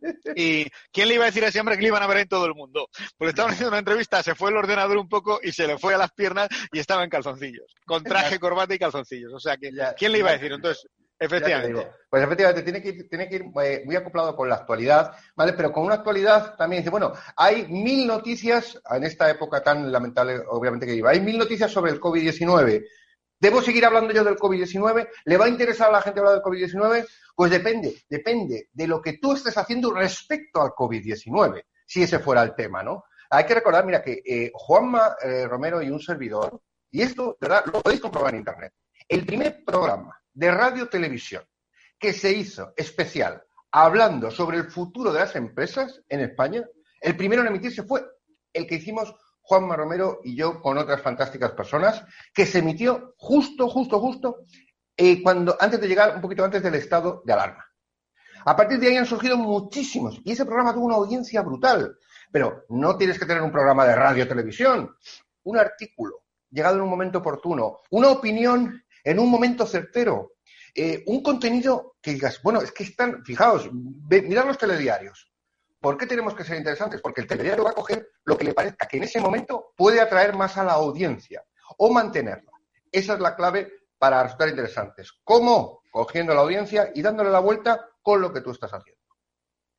¿Y quién le iba a decir a ese hombre que le iban a ver en todo el mundo? Pues le estaban haciendo una entrevista, se fue el ordenador un poco y se le fue a las piernas y estaba en calzoncillos, con traje, corbata y calzoncillos. O sea, que ¿quién le iba a decir? Entonces, efectivamente. Pues efectivamente, tiene que ir muy acoplado con la actualidad, ¿vale? Pero con una actualidad también dice, bueno, hay 1000 noticias, en esta época tan lamentable, obviamente, que lleva, hay 1000 noticias sobre el COVID-19. ¿Debo seguir hablando yo del COVID-19? ¿Le va a interesar a la gente hablar del COVID-19? Pues depende de lo que tú estés haciendo respecto al COVID-19, si ese fuera el tema, ¿no? Hay que recordar, mira, que Juanma Romero y un servidor, y esto, de verdad, lo podéis comprobar en Internet, el primer programa de radio-televisión que se hizo especial hablando sobre el futuro de las empresas en España, el primero en emitirse fue el que hicimos Juanma Romero y yo con otras fantásticas personas, que se emitió justo antes de llegar, un poquito antes del estado de alarma. A partir de ahí han surgido muchísimos, y ese programa tuvo una audiencia brutal. Pero no tienes que tener un programa de radio o televisión, un artículo llegado en un momento oportuno, una opinión en un momento certero, un contenido que digas, bueno, es que están, fijaos, mirad los telediarios. ¿Por qué tenemos que ser interesantes? Porque el telediario va a coger lo que le parezca que en ese momento puede atraer más a la audiencia o mantenerla. Esa es la clave para resultar interesantes. ¿Cómo? Cogiendo a la audiencia y dándole la vuelta con lo que tú estás haciendo.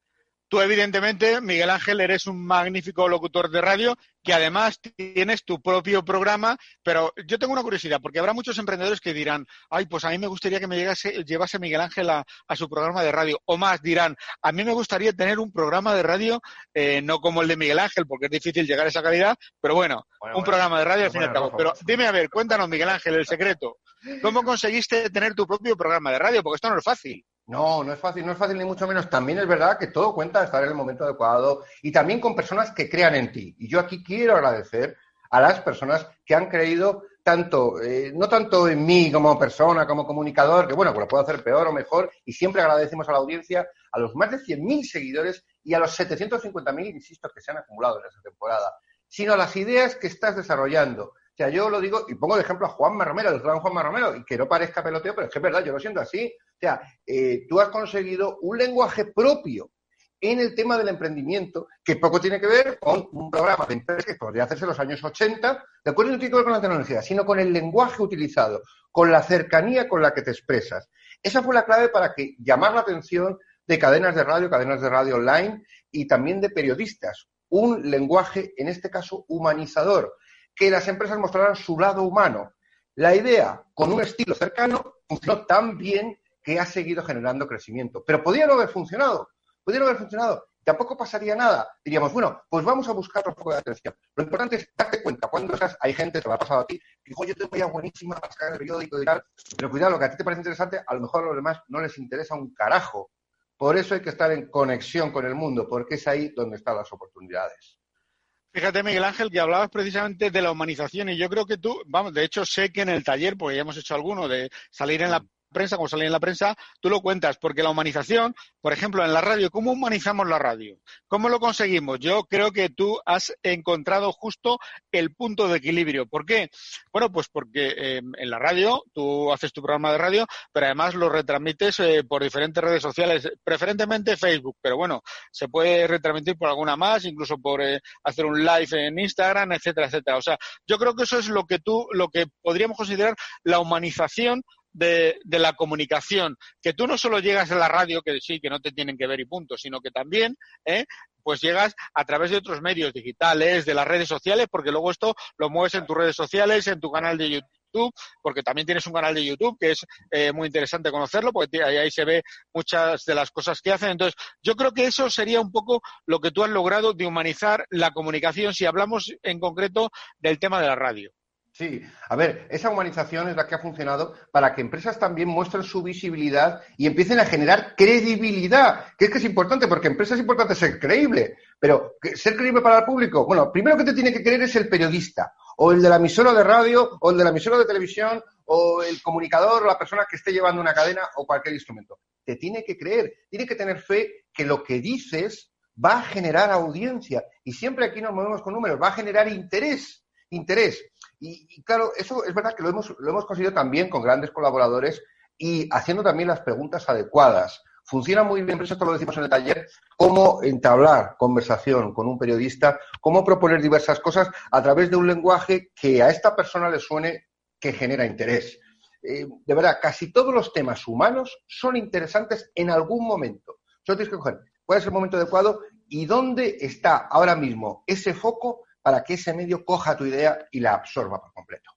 Tú, evidentemente, Miguel Ángel, eres un magnífico locutor de radio que además tienes tu propio programa, pero yo tengo una curiosidad, porque habrá muchos emprendedores que dirán, ay, pues a mí me gustaría que me llevase Miguel Ángel a su programa de radio, o más dirán, a mí me gustaría tener un programa de radio, no como el de Miguel Ángel, porque es difícil llegar a esa calidad, pero bueno, programa de radio al fin y al cabo. Pero dime, a ver, cuéntanos, Miguel Ángel, el secreto. ¿Cómo conseguiste tener tu propio programa de radio? Porque esto no es fácil. No es fácil ni mucho menos. También es verdad que todo cuenta estar en el momento adecuado y también con personas que crean en ti. Y yo aquí quiero agradecer a las personas que han creído tanto, no tanto en mí como persona, como comunicador, que bueno, pues lo puedo hacer peor o mejor, y siempre agradecemos a la audiencia, a los más de 100.000 seguidores y a los 750.000, insisto, que se han acumulado en esa temporada, sino a las ideas que estás desarrollando. O sea, yo lo digo y pongo de ejemplo a Juanma Romero, el gran Juanma Romero, y que no parezca peloteo, pero es que es verdad, yo lo siento así. O sea, tú has conseguido un lenguaje propio en el tema del emprendimiento que poco tiene que ver con un programa de empresa que podría hacerse en los años 80, de acuerdo, no tiene que ver con la tecnología, sino con el lenguaje utilizado, con la cercanía con la que te expresas. Esa fue la clave para que llamar la atención de cadenas de radio online y también de periodistas. Un lenguaje, en este caso, humanizador, que las empresas mostraran su lado humano. La idea, con un estilo cercano, funcionó tan bien que ha seguido generando crecimiento. Pero podía no haber funcionado. Tampoco pasaría nada. Diríamos, bueno, pues vamos a buscar un poco de atención. Lo importante es darte cuenta. Cuando hay gente, te lo ha pasado a ti, que dijo, yo tengo ya buenísima para sacar el periódico y tal, pero cuidado, lo que a ti te parece interesante, a lo mejor a los demás no les interesa un carajo. Por eso hay que estar en conexión con el mundo, porque es ahí donde están las oportunidades. Fíjate, Miguel Ángel, que hablabas precisamente de la humanización y yo creo que tú, de hecho sé que en el taller, porque ya hemos hecho alguno de salir en la prensa, como salir en la prensa, tú lo cuentas, porque la humanización, por ejemplo, en la radio, ¿cómo humanizamos la radio? ¿Cómo lo conseguimos? Yo creo que tú has encontrado justo el punto de equilibrio. ¿Por qué? Bueno, pues porque en la radio, tú haces tu programa de radio, pero además lo retransmites por diferentes redes sociales, preferentemente Facebook, pero bueno, se puede retransmitir por alguna más, incluso por hacer un live en Instagram, etcétera, etcétera. O sea, yo creo que eso es lo que podríamos considerar la humanización de la comunicación, que tú no solo llegas a la radio, que sí, que no te tienen que ver y punto, sino que también pues llegas a través de otros medios digitales, de las redes sociales, porque luego esto lo mueves en tus redes sociales, en tu canal de YouTube, porque también tienes un canal de YouTube que es muy interesante conocerlo, porque ahí se ve muchas de las cosas que hacen. Entonces, yo creo que eso sería un poco lo que tú has logrado de humanizar la comunicación, si hablamos en concreto del tema de la radio. Sí, a ver, esa humanización es la que ha funcionado para que empresas también muestren su visibilidad y empiecen a generar credibilidad, que es importante, porque empresas es importante ser creíble, pero ser creíble para el público, bueno, primero que te tiene que creer es el periodista, o el de la emisora de radio, o el de la emisora de televisión, o el comunicador, o la persona que esté llevando una cadena o cualquier instrumento. Te tiene que creer, tiene que tener fe que lo que dices va a generar audiencia, y siempre aquí nos movemos con números, va a generar interés. Y claro, eso es verdad que lo hemos conseguido también con grandes colaboradores y haciendo también las preguntas adecuadas. Funciona muy bien, esto lo decimos en el taller, cómo entablar conversación con un periodista, cómo proponer diversas cosas a través de un lenguaje que a esta persona le suene que genera interés. De verdad, casi todos los temas humanos son interesantes en algún momento. Solo tienes que coger cuál es el momento adecuado y dónde está ahora mismo ese foco para que ese medio coja tu idea y la absorba por completo.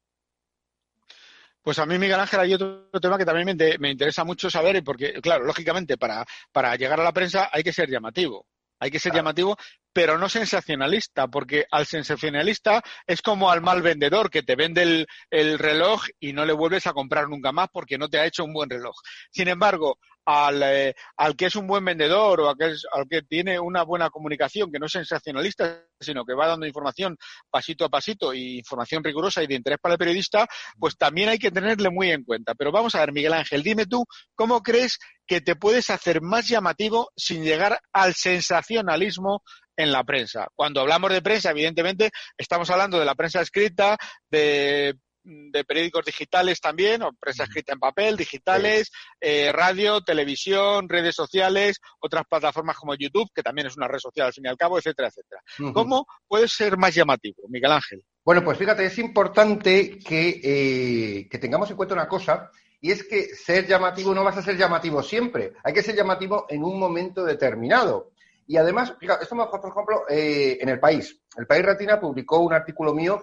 Pues a mí, Miguel Ángel, hay otro tema que también me interesa mucho saber, porque, claro, lógicamente, para llegar a la prensa hay que ser llamativo. Hay que ser llamativo, pero no sensacionalista, porque al sensacionalista es como al mal vendedor que te vende el reloj y no le vuelves a comprar nunca más porque no te ha hecho un buen reloj. Sin embargo, al que es un buen vendedor o al que tiene una buena comunicación, que no es sensacionalista, sino que va dando información pasito a pasito y información rigurosa y de interés para el periodista, pues también hay que tenerle muy en cuenta. Pero vamos a ver, Miguel Ángel, dime tú, ¿cómo crees que te puedes hacer más llamativo sin llegar al sensacionalismo en la prensa? Cuando hablamos de prensa, evidentemente, estamos hablando de la prensa escrita, de periódicos digitales también, o prensa escrita en papel, digitales, radio, televisión, redes sociales, otras plataformas como YouTube, que también es una red social al fin y al cabo, etcétera, etcétera. ¿Cómo puedes ser más llamativo, Miguel Ángel? Bueno, pues fíjate, es importante que tengamos en cuenta una cosa, y es que ser llamativo no vas a ser llamativo siempre. Hay que ser llamativo en un momento determinado. Y además, fíjate, esto me por ejemplo, en El País. El País Retina publicó un artículo mío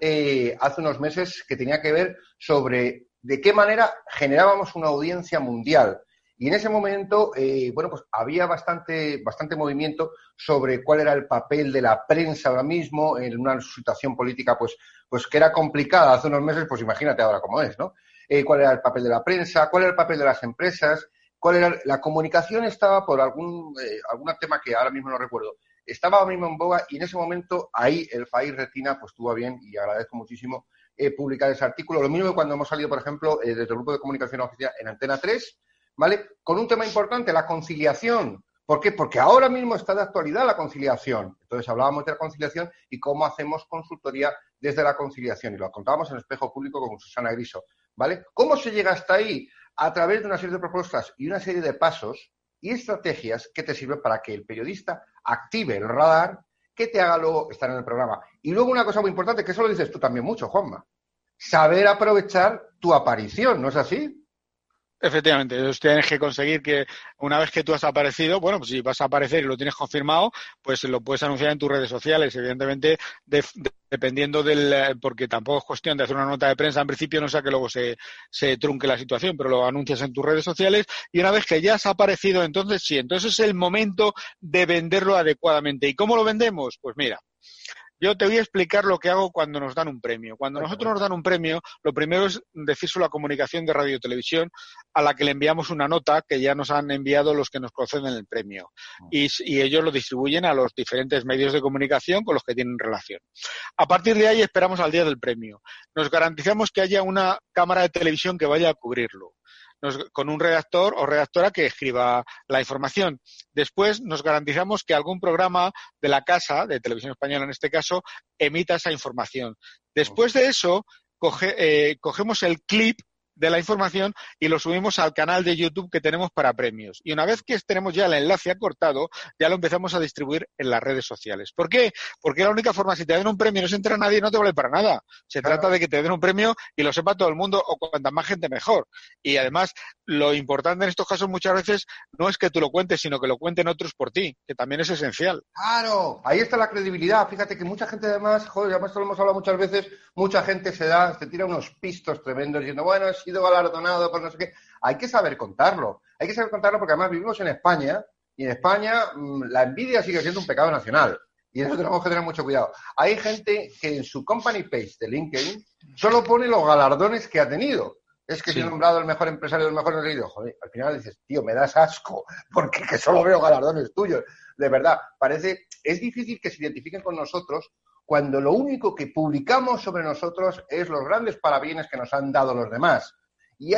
hace unos meses que tenía que ver sobre de qué manera generábamos una audiencia mundial. Y en ese momento, pues había bastante movimiento sobre cuál era el papel de la prensa ahora mismo en una situación política, pues que era complicada hace unos meses, pues imagínate ahora cómo es, ¿no? Cuál era el papel de la prensa, cuál era el papel de las empresas, cuál era la comunicación. Estaba por algún tema que ahora mismo no recuerdo. Estaba ahora mismo en boga y en ese momento ahí El País Retina pues estuvo bien y agradezco muchísimo publicar ese artículo. Lo mismo que cuando hemos salido, por ejemplo, desde el grupo de comunicación oficial en Antena 3, ¿vale? Con un tema importante, la conciliación. ¿Por qué? Porque ahora mismo está de actualidad la conciliación. Entonces hablábamos de la conciliación y cómo hacemos consultoría desde la conciliación. Y lo contábamos en Espejo Público con Susana Griso, ¿vale? ¿Cómo se llega hasta ahí? A través de una serie de propuestas y una serie de pasos y estrategias que te sirven para que el periodista active el radar, que te haga luego estar en el programa. Y luego una cosa muy importante, que eso lo dices tú también mucho, Juanma, saber aprovechar tu aparición, ¿no es así? Efectivamente, entonces tienes que conseguir que una vez que tú has aparecido, bueno, pues si vas a aparecer y lo tienes confirmado, pues lo puedes anunciar en tus redes sociales, evidentemente, dependiendo porque tampoco es cuestión de hacer una nota de prensa en principio, no sea que luego se trunque la situación, pero lo anuncias en tus redes sociales y una vez que ya has aparecido, entonces sí, entonces es el momento de venderlo adecuadamente. ¿Y cómo lo vendemos? Pues mira, yo te voy a explicar lo que hago cuando nos dan un premio. Cuando nosotros nos dan un premio, lo primero es decírselo a Comunicación de Radio y Televisión, a la que le enviamos una nota que ya nos han enviado los que nos conceden el premio. Y ellos lo distribuyen a los diferentes medios de comunicación con los que tienen relación. A partir de ahí esperamos al día del premio. Nos garantizamos que haya una cámara de televisión que vaya a cubrirlo, con un redactor o redactora que escriba la información. Después nos garantizamos que algún programa de la casa, de Televisión Española en este caso, emita esa información. Después de eso, cogemos el clip de la información y lo subimos al canal de YouTube que tenemos para premios. Y una vez que tenemos ya el enlace acortado, ya lo empezamos a distribuir en las redes sociales. ¿Por qué? Porque la única forma, si te den un premio y no se entera nadie, no te vale para nada. Se trata de que te den un premio y lo sepa todo el mundo, o cuanta más gente mejor. Y además, lo importante en estos casos muchas veces no es que tú lo cuentes, sino que lo cuenten otros por ti, que también es esencial. ¡Claro! Ahí está la credibilidad. Fíjate que mucha gente además, además esto lo hemos hablado muchas veces, mucha gente se tira unos pistos tremendos diciendo, bueno, he sido galardonado por no sé qué. Hay que saber contarlo. Hay que saber contarlo porque además vivimos en España y en España la envidia sigue siendo un pecado nacional. Y eso tenemos que tener mucho cuidado. Hay gente que en su company page de LinkedIn solo pone los galardones que ha tenido. Es que te he nombrado el mejor empresario del mejor leído. Joder, al final dices, tío, me das asco, porque que solo veo galardones tuyos. De verdad, es difícil que se identifiquen con nosotros cuando lo único que publicamos sobre nosotros es los grandes parabienes que nos han dado los demás. Y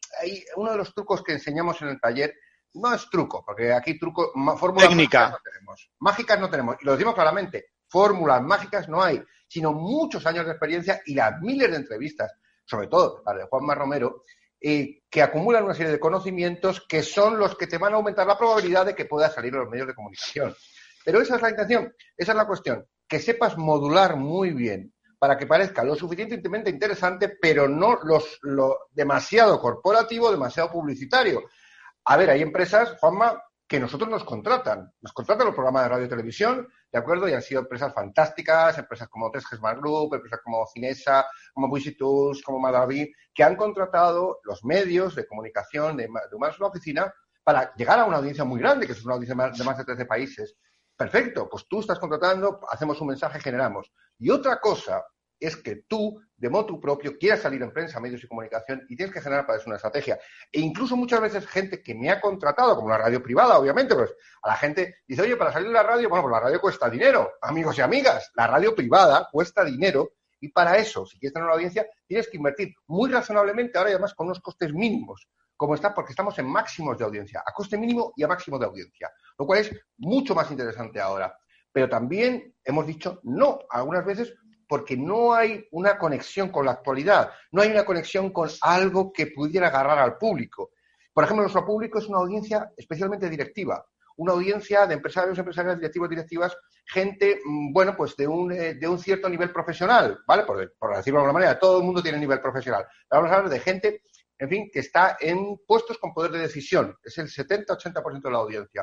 uno de los trucos que enseñamos en el taller, no es truco, porque aquí fórmulas técnica no tenemos. Mágicas no tenemos, y lo decimos claramente, fórmulas mágicas no hay, sino muchos años de experiencia y las miles de entrevistas, sobre todo las de Juanma Romero, que acumulan una serie de conocimientos que son los que te van a aumentar la probabilidad de que puedas salir a los medios de comunicación. Pero esa es la intención, esa es la cuestión, que sepas modular muy bien para que parezca lo suficientemente interesante, pero no lo demasiado corporativo, demasiado publicitario. A ver, hay empresas, Juanma, que nosotros nos contratan los programas de radio y televisión, ¿de acuerdo? Y han sido empresas fantásticas, empresas como 3G Smart Group, empresas como Cinesa, como Buisitools, como Madaví, que han contratado los medios de comunicación de Humanos en la Oficina para llegar a una audiencia muy grande, que es una audiencia de más de 13 países. Perfecto, pues tú estás contratando, hacemos un mensaje, generamos. Y otra cosa es que tú, de motu propio, quieras salir en prensa, medios y comunicación y tienes que generar para eso una estrategia. E incluso muchas veces gente que me ha contratado, como la radio privada, obviamente, pues a la gente dice, oye, para salir en la radio, bueno, pues la radio cuesta dinero, amigos y amigas. La radio privada cuesta dinero y para eso, si quieres tener una audiencia, tienes que invertir muy razonablemente, ahora y además con unos costes mínimos, porque estamos en máximos de audiencia, a coste mínimo y a máximo de audiencia, lo cual es mucho más interesante ahora. Pero también hemos dicho no algunas veces porque no hay una conexión con la actualidad, no hay una conexión con algo que pudiera agarrar al público. Por ejemplo, nuestro público es una audiencia especialmente directiva, una audiencia de empresarios, directivos, directivas, gente, bueno, pues de un cierto nivel profesional, ¿vale? Por decirlo de alguna manera, todo el mundo tiene nivel profesional. Vamos a hablar de gente, en fin, que está en puestos con poder de decisión, es el 70-80% de la audiencia.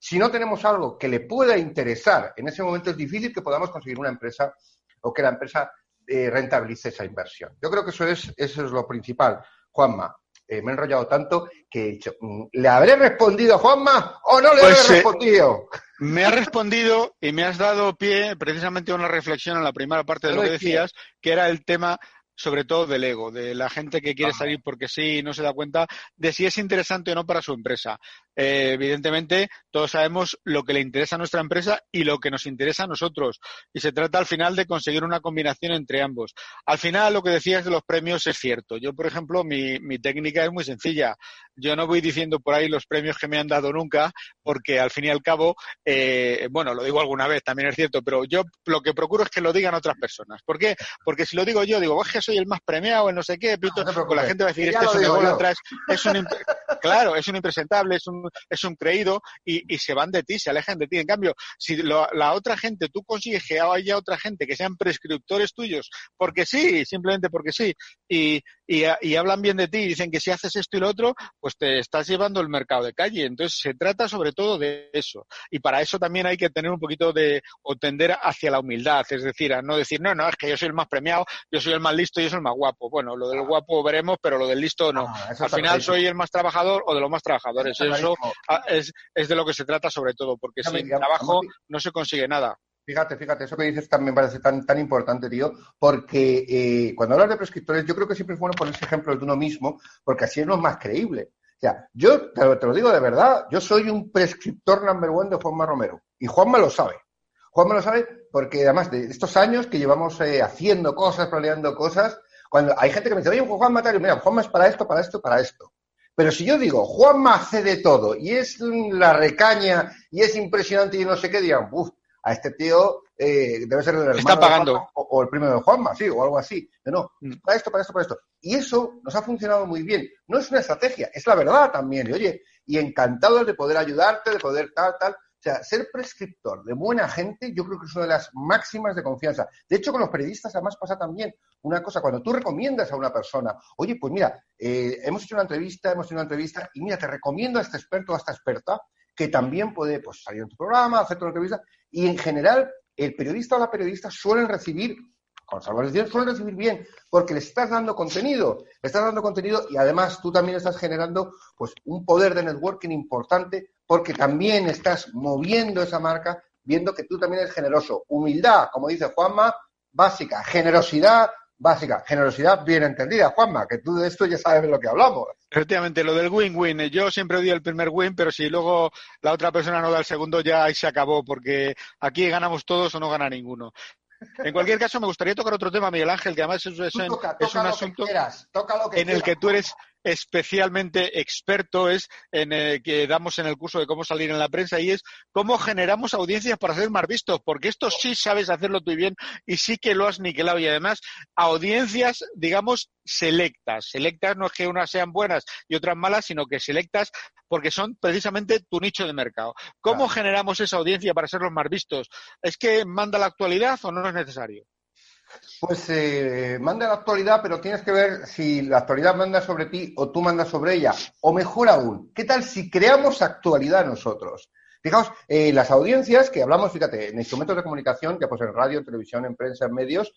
Si no tenemos algo que le pueda interesar, en ese momento es difícil que podamos conseguir una empresa o que la empresa rentabilice esa inversión. Yo creo que eso es lo principal. Juanma, me he enrollado tanto que he dicho, ¿le habré respondido a Juanma o no le habré respondido? Me has respondido y me has dado pie precisamente a una reflexión en la primera parte de lo que decías, que era el tema sobre todo del ego, de la gente que quiere salir porque sí y no se da cuenta de si es interesante o no para su empresa. Evidentemente, todos sabemos lo que le interesa a nuestra empresa y lo que nos interesa a nosotros. Y se trata al final de conseguir una combinación entre ambos. Al final, lo que decías de los premios es cierto. Yo, por ejemplo, mi técnica es muy sencilla. Yo no voy diciendo por ahí los premios que me han dado nunca, porque al fin y al cabo, bueno, lo digo alguna vez, también es cierto, pero yo lo que procuro es que lo digan otras personas. ¿Por qué? Porque si lo digo yo, digo, es que soy el más premiado, el no sé qué, pito, pues la gente va a decir, este es un ególatra, claro, es un impresentable, es un creído, y se van de ti, se alejan de ti. En cambio, si la otra gente, tú consigues que haya otra gente que sean prescriptores tuyos, porque sí, simplemente porque sí, y hablan bien de ti y dicen que si haces esto y lo otro, pues te estás llevando el mercado de calle. Entonces se trata sobre todo de eso. Y para eso también hay que tener un poquito o tender hacia la humildad, es decir, a no decir, no, es que yo soy el más premiado, yo soy el más listo y yo soy el más guapo. Bueno, lo del guapo veremos, pero lo del listo no. Al final soy el más trabajador o de los más trabajadores. Eso es de lo que se trata sobre todo, porque sin trabajo no se consigue nada. Fíjate, eso que dices también parece tan importante, tío, porque cuando hablas de prescriptores, yo creo que siempre es bueno poner ese ejemplo de uno mismo, porque así es lo más creíble. O sea, yo te lo digo de verdad, yo soy un prescriptor number one de Juanma Romero, y Juanma lo sabe. Juanma lo sabe porque además de estos años que llevamos haciendo cosas, planeando cosas, cuando hay gente que me dice, oye, Juanma, mira, Juanma es para esto, para esto, para esto. Pero si yo digo, Juanma hace de todo, y es la recaña, y es impresionante y no sé qué, digan, a este tío debe ser el hermano está pagando. De Juanma, o el primo de Juanma, sí, o algo así. No, para esto. Y eso nos ha funcionado muy bien. No es una estrategia, es la verdad también. Y oye, y encantado de poder ayudarte, de poder tal. O sea, ser prescriptor de buena gente yo creo que es una de las máximas de confianza. De hecho, con los periodistas además pasa también una cosa. Cuando tú recomiendas a una persona, oye, pues mira, hemos hecho una entrevista y mira, te recomiendo a este experto o a esta experta que también puede salir en tu programa, hacerte una entrevista. Y en general, el periodista o la periodista suelen recibir bien, porque les estás dando contenido y además tú también estás generando un poder de networking importante, porque también estás moviendo esa marca, viendo que tú también eres generoso. Humildad, como dice Juanma, básica. Generosidad básica. Generosidad bien entendida, Juanma, que tú de esto ya sabes de lo que hablamos. Efectivamente, lo del win-win. Yo siempre doy el primer win, pero si luego la otra persona no da el segundo, ya ahí se acabó, porque aquí ganamos todos o no gana ninguno. En cualquier caso, me gustaría tocar otro tema, Miguel Ángel, que además es un asunto en el que tú eres especialmente experto, es en que damos en el curso de cómo salir en la prensa, y es cómo generamos audiencias para ser más vistos, porque esto sí sabes hacerlo tú bien y sí que lo has niquelado, y además audiencias, digamos, selectas no es que unas sean buenas y otras malas, sino que selectas porque son precisamente tu nicho de mercado. ¿Cómo generamos esa audiencia para ser los más vistos? ¿Es que manda la actualidad o no es necesario? Pues manda la actualidad, pero tienes que ver si la actualidad manda sobre ti o tú mandas sobre ella. O mejor aún, ¿qué tal si creamos actualidad nosotros? Fijaos, las audiencias que hablamos, fíjate, en instrumentos de comunicación, ya pues en radio, en televisión, en prensa, en medios,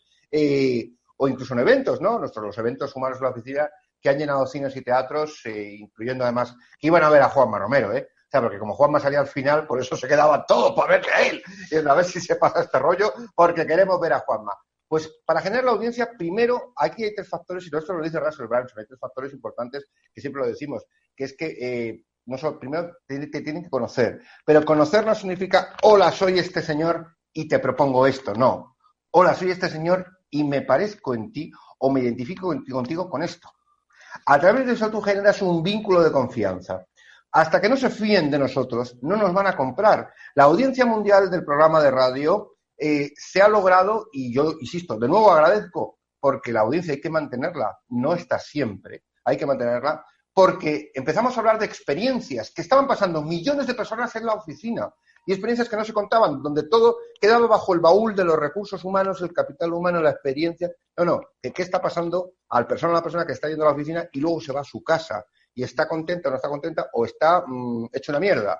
o incluso en eventos, ¿no? Los eventos humanos de la oficina que han llenado cines y teatros, incluyendo además que iban a ver a Juanma Romero, O sea, porque como Juanma salía al final, por eso se quedaban todos para verle a él. Y a ver si se pasa este rollo, porque queremos ver a Juanma. Pues para generar la audiencia, primero, aquí hay tres factores, y todo esto lo dice Russell Brunson, hay tres factores importantes que siempre lo decimos, que es que primero te tienen que conocer, pero conocer no significa, hola, soy este señor y te propongo esto, no. Hola, soy este señor y me parezco en ti o me identifico contigo con esto. A través de eso tú generas un vínculo de confianza. Hasta que no se fíen de nosotros, no nos van a comprar. La audiencia mundial del programa de radio se ha logrado, y yo insisto, de nuevo agradezco, porque la audiencia hay que mantenerla, no está siempre, hay que mantenerla, porque empezamos a hablar de experiencias que estaban pasando millones de personas en la oficina, y experiencias que no se contaban, donde todo quedaba bajo el baúl de los recursos humanos, el capital humano, la experiencia. No, ¿qué está pasando a la persona que está yendo a la oficina y luego se va a su casa y está contenta o no está contenta o está hecho una mierda?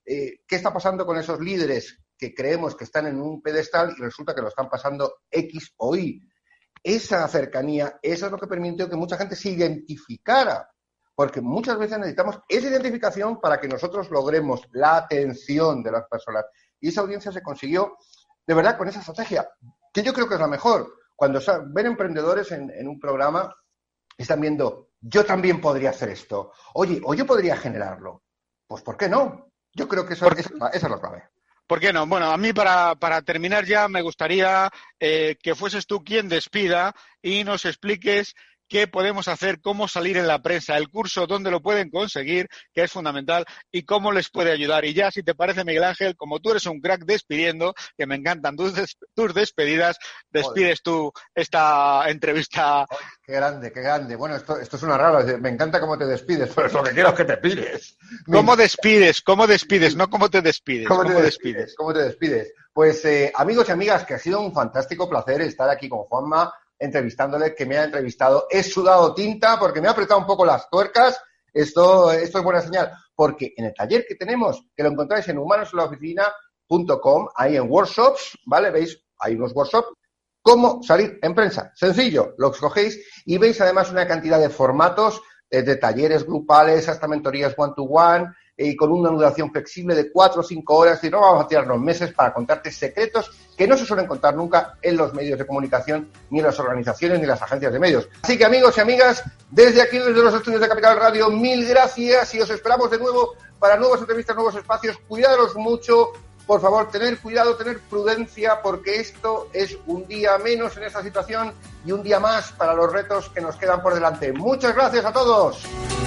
¿Qué está pasando con esos líderes que creemos que están en un pedestal y resulta que lo están pasando X o Y? Esa cercanía, eso es lo que permitió que mucha gente se identificara, porque muchas veces necesitamos esa identificación para que nosotros logremos la atención de las personas. Y esa audiencia se consiguió, de verdad, con esa estrategia, que yo creo que es la mejor. Cuando ven emprendedores en un programa, están viendo, yo también podría hacer esto. Oye, o yo podría generarlo. Pues, ¿por qué no? Yo creo que esa es la clave. ¿Por qué no? Bueno, a mí para terminar ya me gustaría que fueses tú quien despida y nos expliques qué podemos hacer, cómo salir en la prensa, el curso, dónde lo pueden conseguir, que es fundamental, y cómo les puede ayudar. Y ya, si te parece, Miguel Ángel, como tú eres un crack despidiendo, que me encantan tus despedidas, despides tú esta entrevista. Ay, qué grande, qué grande. Bueno, esto es una rara, me encanta cómo te despides, pero lo que quiero es que te pides. ¿Cómo despides? ¿Cómo despides? No cómo te despides. ¿Cómo te despides? Pues, amigos y amigas, que ha sido un fantástico placer estar aquí con Juanma, entrevistándole, que me ha entrevistado. He sudado tinta porque me ha apretado un poco las tuercas. Esto es buena señal, porque en el taller que tenemos, que lo encontráis en humanosenlaoficina.com, ahí en workshops, ¿vale? Veis, hay unos workshops, cómo salir en prensa. Sencillo, lo escogéis y veis además una cantidad de formatos, de talleres grupales hasta mentorías one-to-one, y con una duración flexible de 4 o 5 horas, y no vamos a tirarnos meses para contarte secretos que no se suelen contar nunca en los medios de comunicación, ni en las organizaciones, ni en las agencias de medios. Así que, amigos y amigas, desde aquí, desde los estudios de Capital Radio, mil gracias y os esperamos de nuevo para nuevas entrevistas, nuevos espacios. Cuidaros mucho, por favor, tener cuidado, tener prudencia, porque esto es un día menos en esta situación y un día más para los retos que nos quedan por delante. Muchas gracias a todos.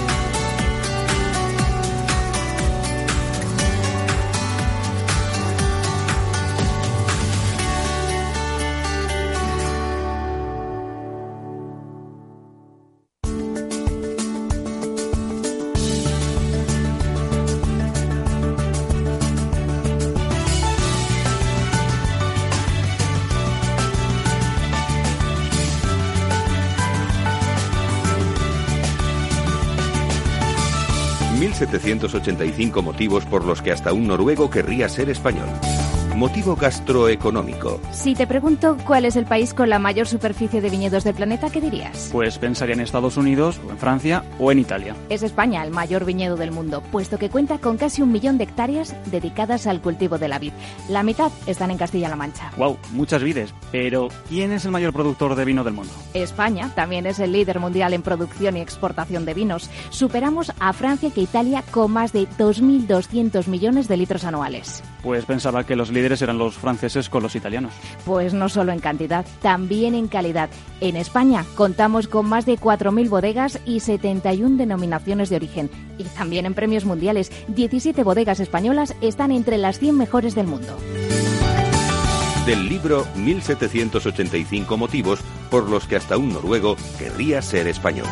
...785 motivos por los que hasta un noruego querría ser español. Motivo gastroeconómico. Si te pregunto cuál es el país con la mayor superficie de viñedos del planeta, ¿qué dirías? Pues pensaría en Estados Unidos, o en Francia, o en Italia. Es España el mayor viñedo del mundo, puesto que cuenta con casi 1 millón de hectáreas dedicadas al cultivo de la vid. La mitad están en Castilla-La Mancha. Wow, muchas vides. Pero, ¿quién es el mayor productor de vino del mundo? España también es el líder mundial en producción y exportación de vinos. Superamos a Francia y Italia con más de 2.200 millones de litros anuales. Pues pensaba que los líderes eran los franceses con los italianos. Pues no solo en cantidad, también en calidad. En España contamos con más de 4.000 bodegas y 71 denominaciones de origen. Y también en premios mundiales, 17 bodegas españolas están entre las 100 mejores del mundo. Del libro 1785 motivos por los que hasta un noruego querría ser español.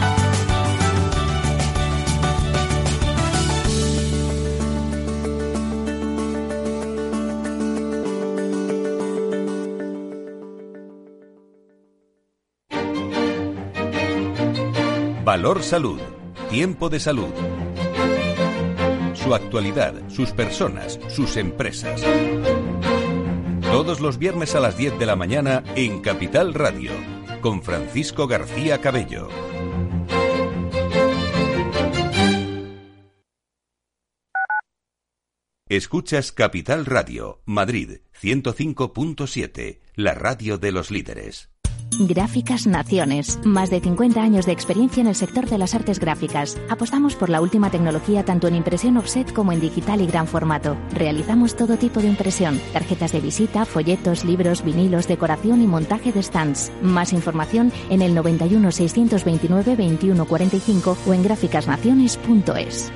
Valor Salud. Tiempo de salud. Su actualidad, sus personas, sus empresas. Todos los viernes a las 10 de la mañana en Capital Radio, con Francisco García Cabello. Escuchas Capital Radio, Madrid, 105.7, la radio de los líderes. Gráficas Naciones. Más de 50 años de experiencia en el sector de las artes gráficas. Apostamos por la última tecnología tanto en impresión offset como en digital y gran formato. Realizamos todo tipo de impresión. Tarjetas de visita, folletos, libros, vinilos, decoración y montaje de stands. Más información en el 91 629 2145 o en gráficasnaciones.es.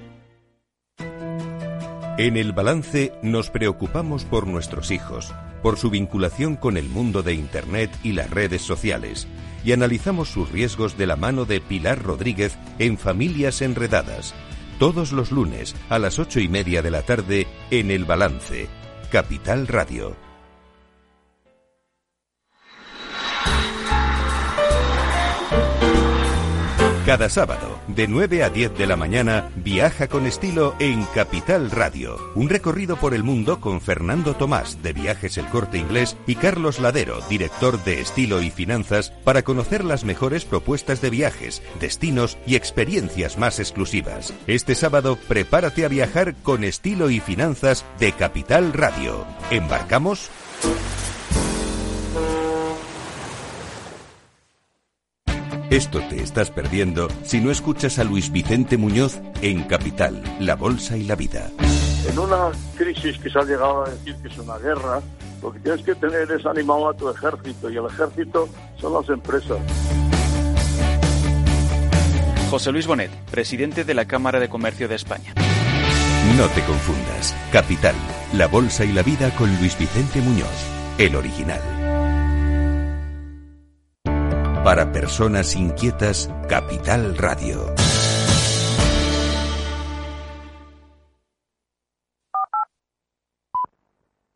En El Balance nos preocupamos por nuestros hijos, por su vinculación con el mundo de Internet y las redes sociales, y analizamos sus riesgos de la mano de Pilar Rodríguez en Familias Enredadas, todos los lunes a las 8:30 de la tarde en El Balance, Capital Radio. Cada sábado, de 9 a 10 de la mañana, viaja con estilo en Capital Radio. Un recorrido por el mundo con Fernando Tomás, de Viajes El Corte Inglés, y Carlos Ladero, director de Estilo y Finanzas, para conocer las mejores propuestas de viajes, destinos y experiencias más exclusivas. Este sábado, prepárate a viajar con Estilo y Finanzas de Capital Radio. ¿Embarcamos? Esto te estás perdiendo si no escuchas a Luis Vicente Muñoz en Capital, La Bolsa y la Vida. En una crisis que se ha llegado a decir que es una guerra, lo que tienes que tener es animado a tu ejército, y el ejército son las empresas. José Luis Bonet, presidente de la Cámara de Comercio de España. No te confundas. Capital, La Bolsa y la Vida con Luis Vicente Muñoz, el original. Para personas inquietas, Capital Radio.